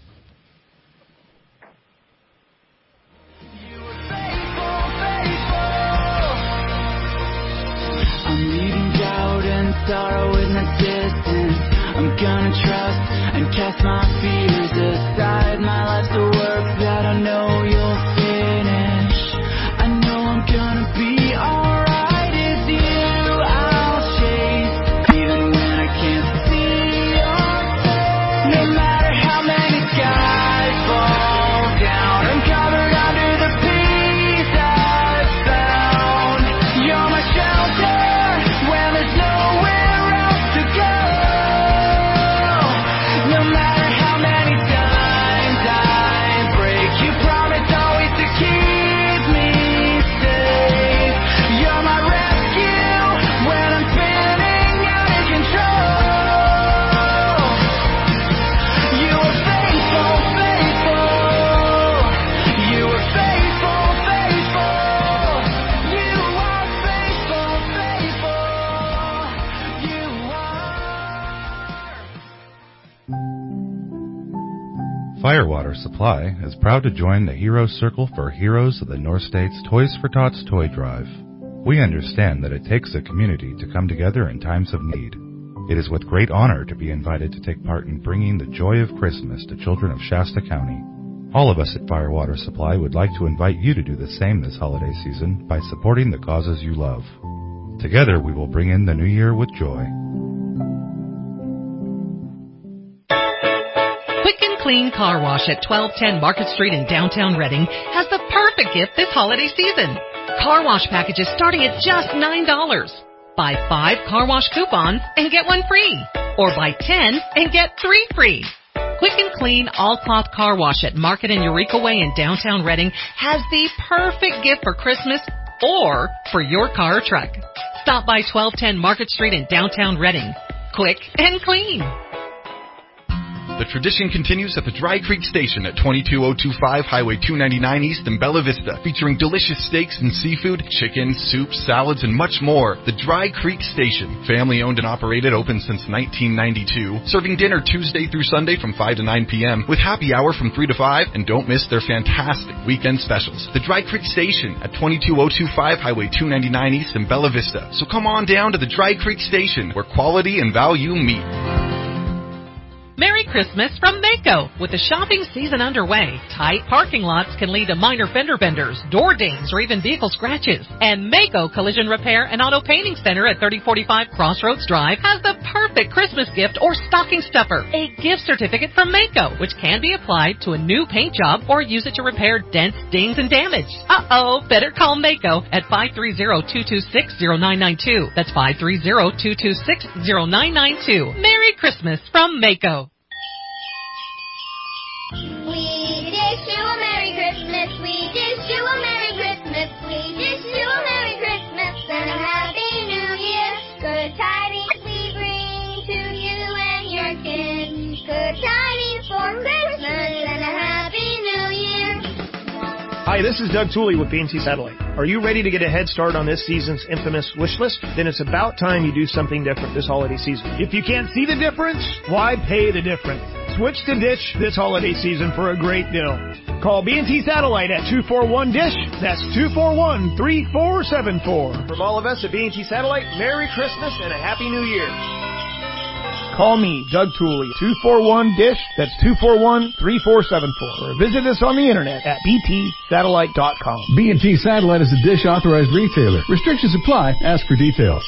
I'm leaving doubt and sorrow in the distance. I'm gonna trust and cast my fears aside. My life's a work that I know you'll finish. I know I'm gonna be alright. It's you I'll chase, even when I can't see your face. No matter how many skies fall down, I'm covered under the peace I've found. You're my shelter when there's nowhere else to go. No matter how many times I break, you promise always to keep me safe. You're my rescue when I'm spinning out of control. You were faithful, faithful. You were faithful, faithful. You are faithful, faithful. You Firewater Supply is proud to join the Hero Circle for Heroes of the North States Toys for Tots Toy Drive. We understand that it takes a community to come together in times of need. It is with great honor to be invited to take part in bringing the joy of Christmas to children of Shasta County. All of us at Firewater Supply would like to invite you to do the same this holiday season by supporting the causes you love. Together we will bring in the new year with joy. Quick and Clean Car Wash at twelve ten Market Street in downtown Reading has the perfect gift this holiday season. Car wash packages starting at just nine dollars. Buy five car wash coupons and get one free. Or buy ten and get three free. Quick and Clean All-Cloth Car Wash at Market and Eureka Way in downtown Reading has the perfect gift for Christmas or for your car or truck. Stop by twelve ten Market Street in downtown Reading. Quick and clean. The tradition continues at the Dry Creek Station at twenty-two oh two five Highway two ninety-nine East in Bella Vista, featuring delicious steaks and seafood, chicken, soup, salads, and much more. The Dry Creek Station, family owned and operated, open since nineteen ninety-two, serving dinner Tuesday through Sunday from five to nine p.m. with happy hour from three to five, and don't miss their fantastic weekend specials. The Dry Creek Station at twenty-two oh two five Highway two ninety-nine East in Bella Vista. So come on down to the Dry Creek Station, where quality and value meet. Merry Christmas from Mako. With the shopping season underway, tight parking lots can lead to minor fender benders, door dings, or even vehicle scratches. And Mako Collision Repair and Auto Painting Center at thirty forty-five Crossroads Drive has the perfect Christmas gift or stocking stuffer, a gift certificate from Mako, which can be applied to a new paint job or use it to repair dents, dings, and damage. Uh-oh, better call Mako at five three zero, two two six, zero nine nine two. That's five three zero, two two six, zero nine nine two. Merry Christmas from Mako. We wish you a Merry Christmas. We wish you a Merry Christmas. We wish you a Merry Christmas and a Happy New Year. Good tidings we bring to you and your kin. Good tidings for Christmas and a Happy New Year. Hi, this is Doug Tooley with B and T Satellite. Are you ready to get a head start on this season's infamous wish list? Then it's about time you do something different this holiday season. If you can't see the difference, why pay the difference? Switch to Dish this holiday season for a great deal. Call B and T Satellite at two four one DISH. That's two four one, three four seven four. From all of us at B and T Satellite, Merry Christmas and a Happy New Year. Call me, Doug Tooley, two four one DISH. That's two four one, three four seven four. Or visit us on the internet at b t satellite dot com. B and T Satellite is a Dish authorized retailer. Restrictions apply. Ask for details.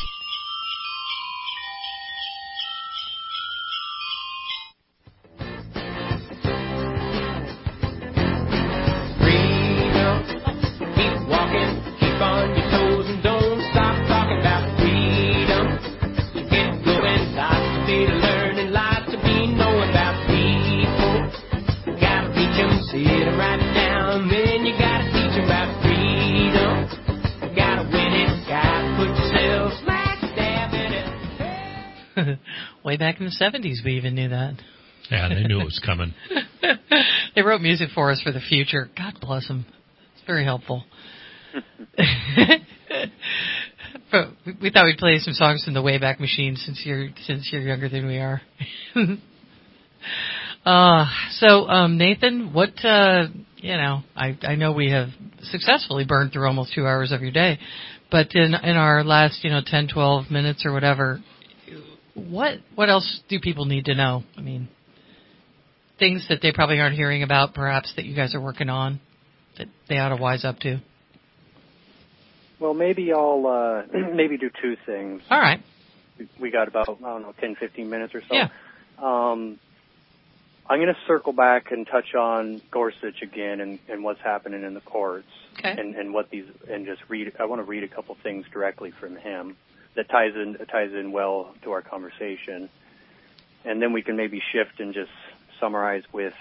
Way back in the seventies, we even knew that. Yeah, they knew it was coming. They wrote music for us for the future. God bless them. It's very helpful. But we thought we'd play some songs from the Wayback Machine since you're since you're younger than we are. uh, so, um, Nathan, what uh, you know, I I know we have successfully burned through almost two hours of your day, but in in our last you know ten, twelve minutes or whatever. What what else do people need to know? I mean, things that they probably aren't hearing about, perhaps, that you guys are working on, that they ought to wise up to. Well, maybe I'll uh, maybe do two things. All right. We got about, I don't know, ten, fifteen minutes or so. Yeah. Um, I'm going to circle back and touch on Gorsuch again and, and what's happening in the courts. Okay. And, and what these, and just read, I want to read a couple things directly from him that ties in ties in well to our conversation, and then we can maybe shift and just summarize with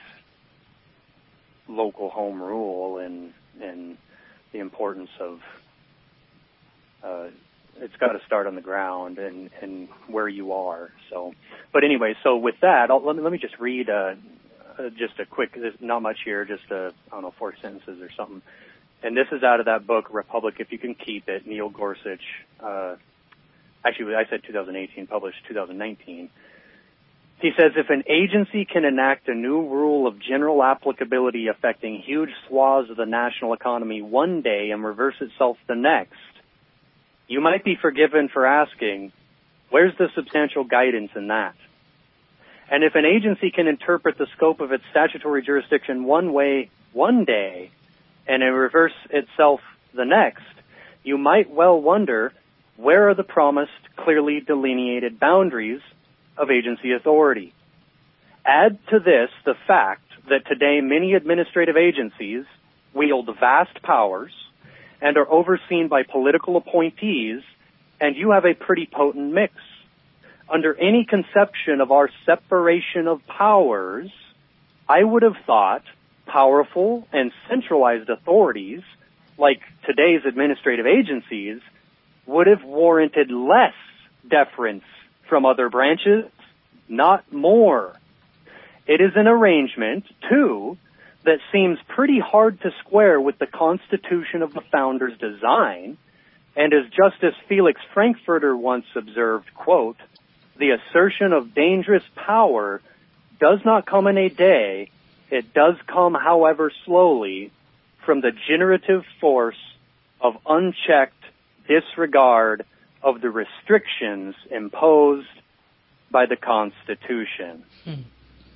local home rule and and the importance of uh, it's got to start on the ground and, and where you are. So, but anyway, so with that, I'll, let me let me just read uh, uh, just a quick. There's not much here, just a, I don't know, four sentences or something. And this is out of that book, Republic If You Can Keep It, Neil Gorsuch. Uh, Actually, I said two thousand eighteen, published two thousand nineteen. He says, if an agency can enact a new rule of general applicability affecting huge swaths of the national economy one day and reverse itself the next, you might be forgiven for asking, where's the substantial guidance in that? And if an agency can interpret the scope of its statutory jurisdiction one way one day and then reverse itself the next, you might well wonder, where are the promised, clearly delineated boundaries of agency authority? Add to this the fact that today many administrative agencies wield vast powers and are overseen by political appointees, and you have a pretty potent mix. Under any conception of our separation of powers, I would have thought powerful and centralized authorities, like today's administrative agencies, would have warranted less deference from other branches, not more. It is an arrangement, too, that seems pretty hard to square with the Constitution of the Founders' design, and as Justice Felix Frankfurter once observed, quote, the assertion of dangerous power does not come in a day, it does come, however slowly, from the generative force of unchecked disregard of the restrictions imposed by the Constitution. Hmm.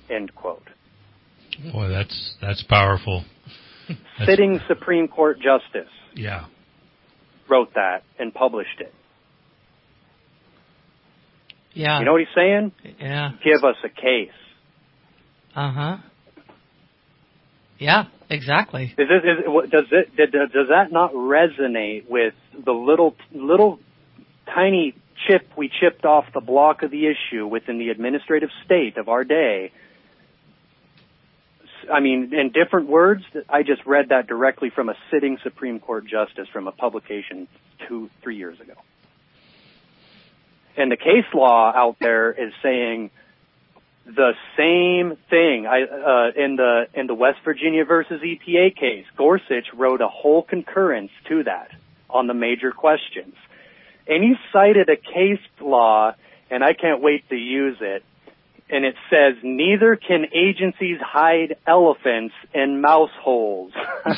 end quote. Boy, that's that's powerful. That's, Sitting Supreme Court Justice yeah. wrote that and published it. Yeah. You know what he's saying? Yeah. Give us a case. Uh-huh. Yeah, exactly. Is this, is, does it, does that not resonate with the little, little tiny chip we chipped off the block of the issue within the administrative state of our day? I mean, in different words, I just read that directly from a sitting Supreme Court justice from a publication two, three years ago. And the case law out there is saying the same thing. I, uh, in the in the West Virginia versus E P A case, Gorsuch wrote a whole concurrence to that on the major questions. And he cited a case law, and I can't wait to use it. And it says, neither can agencies hide elephants in mouse holes.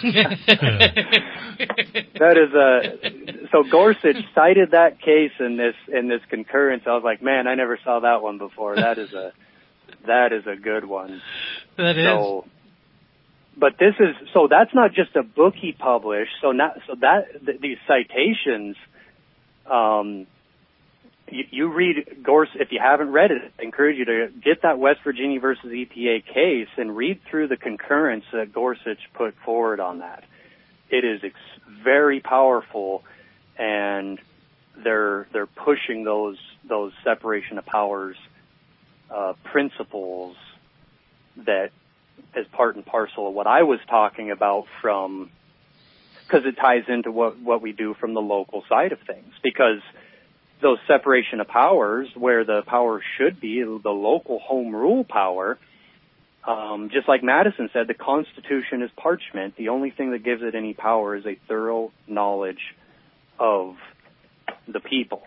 That is a, so Gorsuch cited that case in this, in this concurrence. I was like, man, I never saw that one before. That is a, that is a good one. That so, is. But this is, so that's not just a book he published. So not, so that, th- these citations, um, You, you read Gorsuch, if you haven't read it, I encourage you to get that West Virginia versus E P A case and read through the concurrence that Gorsuch put forward on that. It is ex- very powerful, and they're they're pushing those those separation of powers uh, principles that is part and parcel of what I was talking about from, because it ties into what what we do from the local side of things, because those separation of powers, where the power should be the local home rule power, um, just like Madison said, the Constitution is parchment. The only thing that gives it any power is a thorough knowledge of the people.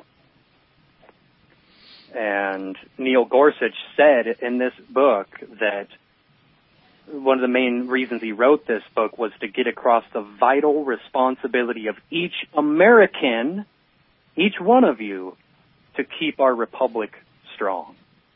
And Neil Gorsuch said in this book that one of the main reasons he wrote this book was to get across the vital responsibility of each American, each one of you, to keep our republic strong.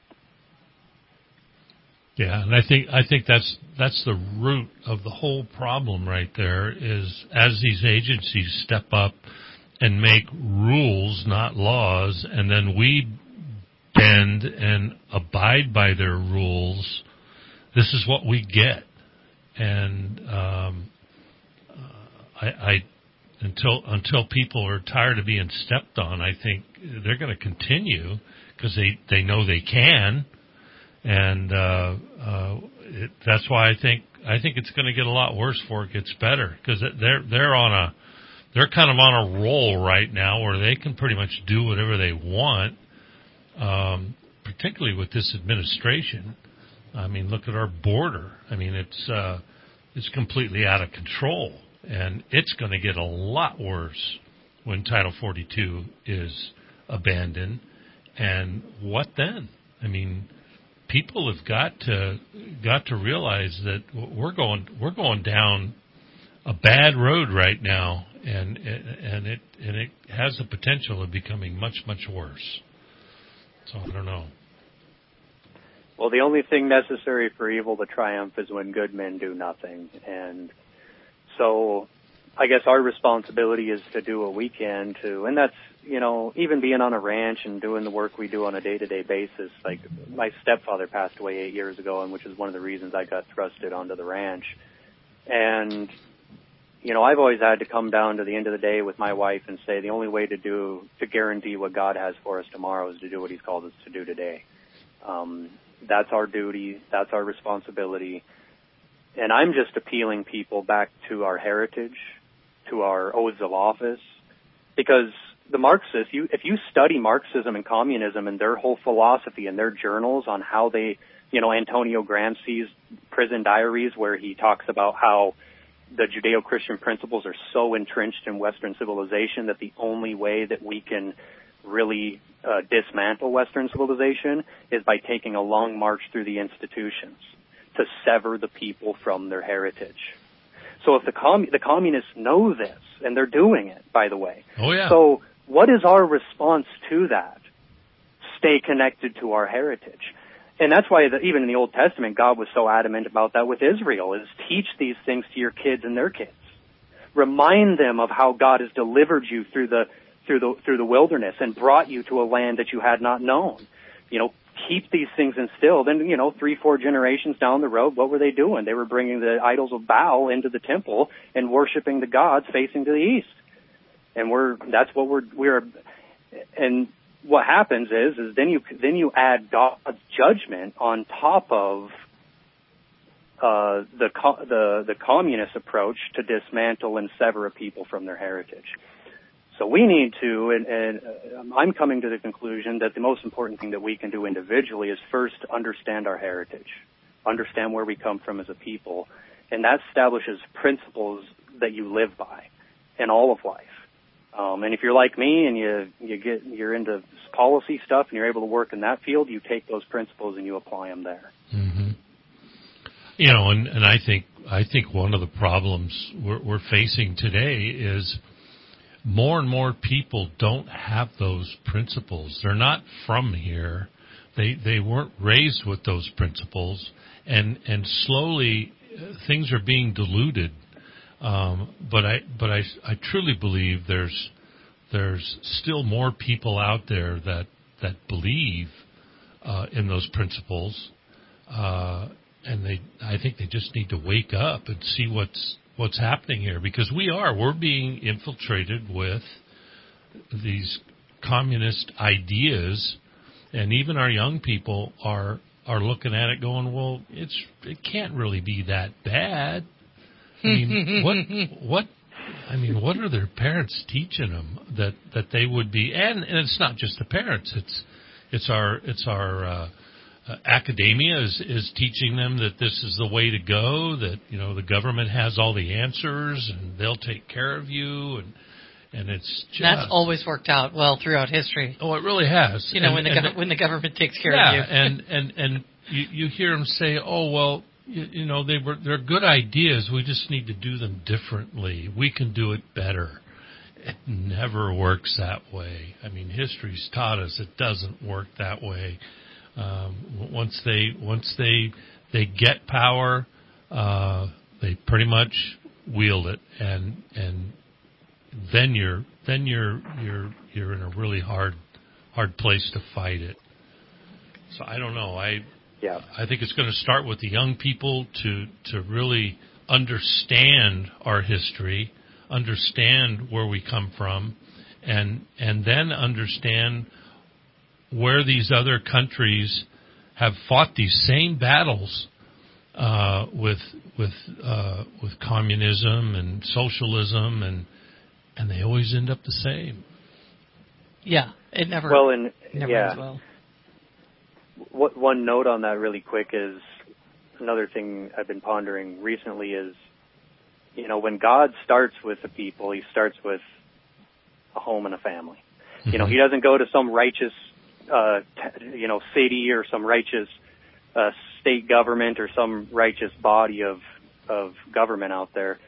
Yeah, and I think I think that's that's the root of the whole problem right there, is as these agencies step up and make rules, not laws, and then we bend and abide by their rules, this is what we get. And um, I, I Until until people are tired of being stepped on, I think they're going to continue because they, they know they can, and uh, uh, it, that's why I think I think it's going to get a lot worse before it gets better, because they're they're on a they're kind of on a roll right now where they can pretty much do whatever they want, um, particularly with this administration. I mean, look at our border. I mean, it's uh, it's completely out of control. And it's going to get a lot worse when Title forty-two is abandoned. And what then? I mean, people have got to got to realize that we're going we're going down a bad road right now, and and it and it has the potential of becoming much much worse. So I don't know. Well, the only thing necessary for evil to triumph is when good men do nothing, and so I guess our responsibility is to do what we can to, and that's, you know, even being on a ranch and doing the work we do on a day-to-day basis. Like, my stepfather passed away eight years ago, and which is one of the reasons I got thrusted onto the ranch. And, you know, I've always had to come down to the end of the day with my wife and say the only way to do, to guarantee what God has for us tomorrow is to do what He's called us to do today. Um, that's our duty. That's our responsibility. And I'm just appealing people back to our heritage, to our oaths of office, because the Marxists, you, if you study Marxism and communism and their whole philosophy and their journals on how they, you know, Antonio Gramsci's prison diaries, where he talks about how the Judeo-Christian principles are so entrenched in Western civilization that the only way that we can really uh, dismantle Western civilization is by taking a long march through the institutions to sever the people from their heritage. So if the com- the communists know this, and they're doing it, by the way. Oh, yeah. So what is our response to that? Stay connected to our heritage. And that's why the, even in the Old Testament, God was so adamant about that with Israel, is teach these things to your kids and their kids. Remind them of how God has delivered you through the through the through the wilderness and brought you to a land that you had not known. You know, keep these things instilled. And, you know, three, four generations down the road, what were they doing? They were bringing the idols of Baal into the temple and worshiping the gods facing to the east. And we're that's what we're we're and what happens is is then you then you add God's judgment on top of uh, the the the communist approach to dismantle and sever a people from their heritage. So we need to, and, and I'm coming to the conclusion that the most important thing that we can do individually is first understand our heritage, understand where we come from as a people, and that establishes principles that you live by in all of life. Um, and if you're like me and you you get you're into policy stuff and you're able to work in that field, you take those principles and you apply them there. Mm-hmm. You know, and, and I think I think one of the problems we're, we're facing today is more and more people don't have those principles. They're not from here. They they weren't raised with those principles, and and slowly uh, things are being diluted. Um, but I but I, I truly believe there's there's still more people out there that that believe uh, in those principles, uh, and they I think they just need to wake up and see what's what's happening here, because we are we're being infiltrated with these communist ideas, and even our young people are are looking at it going, well, it's it can't really be that bad. I mean, what, what, I mean, what are their parents teaching them that, that they would be, and, and it's not just the parents, it's, it's our, it's our, uh, uh, academia is, is teaching them that this is the way to go, that, you know, the government has all the answers and they'll take care of you, and, and it's just. That's always worked out well throughout history. Oh, it really has. You know, and, when the, and, gov- when the government takes care yeah, of you. and, and, and you, you hear them say, oh, well, You, you know, they were they're good ideas. We just need to do them differently. We can do it better. It never works that way. I mean, history's taught us it doesn't work that way. Um, once they once they they get power, uh, they pretty much wield it, and and then you're then you're you're you're in a really hard hard place to fight it. So I don't know. I. Yeah. I think it's going to start with the young people to to really understand our history, understand where we come from, and and then understand where these other countries have fought these same battles uh, with with uh, with communism and socialism, and and they always end up the same. Yeah, it never. Well, and never yeah. ends well. What, one note on that really quick is another thing I've been pondering recently is, you know, when God starts with the people, he starts with a home and a family. Mm-hmm. You know, he doesn't go to some righteous, uh, t- you know, city or some righteous uh, state government or some righteous body of, of government out there.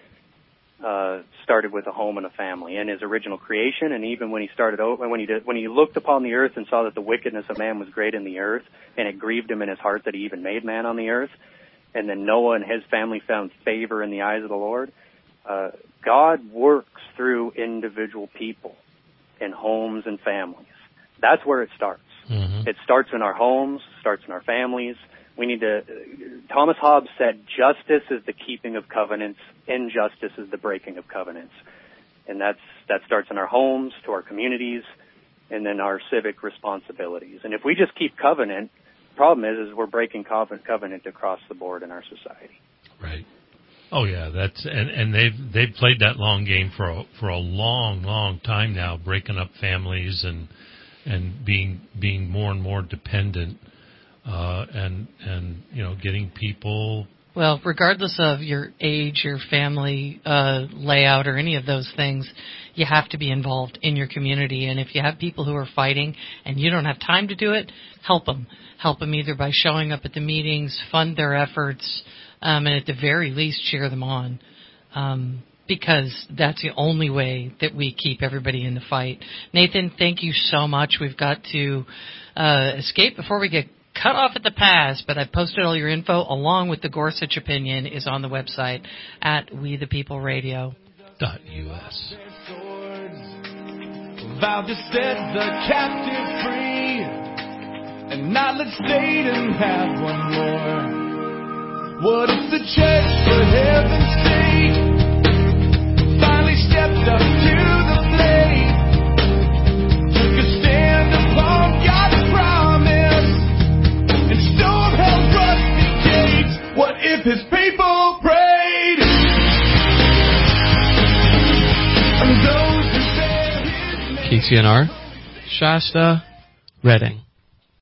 Uh, started with a home and a family and his original creation. And even when he started over, when he did, when he looked upon the earth and saw that the wickedness of man was great in the earth, and it grieved him in his heart that he even made man on the earth. And then Noah and his family found favor in the eyes of the Lord. Uh, God works through individual people in homes and families. That's where it starts. Mm-hmm. It starts in our homes, starts in our families. We need to, Thomas Hobbes said, justice is the keeping of covenants, injustice is the breaking of covenants. And that's, that starts in our homes, to our communities, and then our civic responsibilities. And if we just keep covenant, the problem is, is we're breaking covenant across the board in our society. Right. Oh yeah, that's, and, and they've, they've played that long game for a, for a long, long time now, breaking up families and, and being, being more and more dependent. Uh, and, and, you know, getting people. Well, regardless of your age, your family uh, layout, or any of those things, you have to be involved in your community. And if you have people who are fighting and you don't have time to do it, help them. Help them either by showing up at the meetings, fund their efforts, um, and at the very least cheer them on. Um, because that's the only way that we keep everybody in the fight. Nathan, thank you so much. We've got to uh, escape before we get cut off at the pass, but I've posted all your info along with the Gorsuch opinion is on the website at we the people radio dot U S. Vowed to set the captive free and not let Satan have one more. What if the church, for heaven's sake, finally stepped up to the plate, took a stand upon God's promise and stormed hell's rusty gates? What if his people prayed? And those who bear his name. K C N R, Shasta, Reading.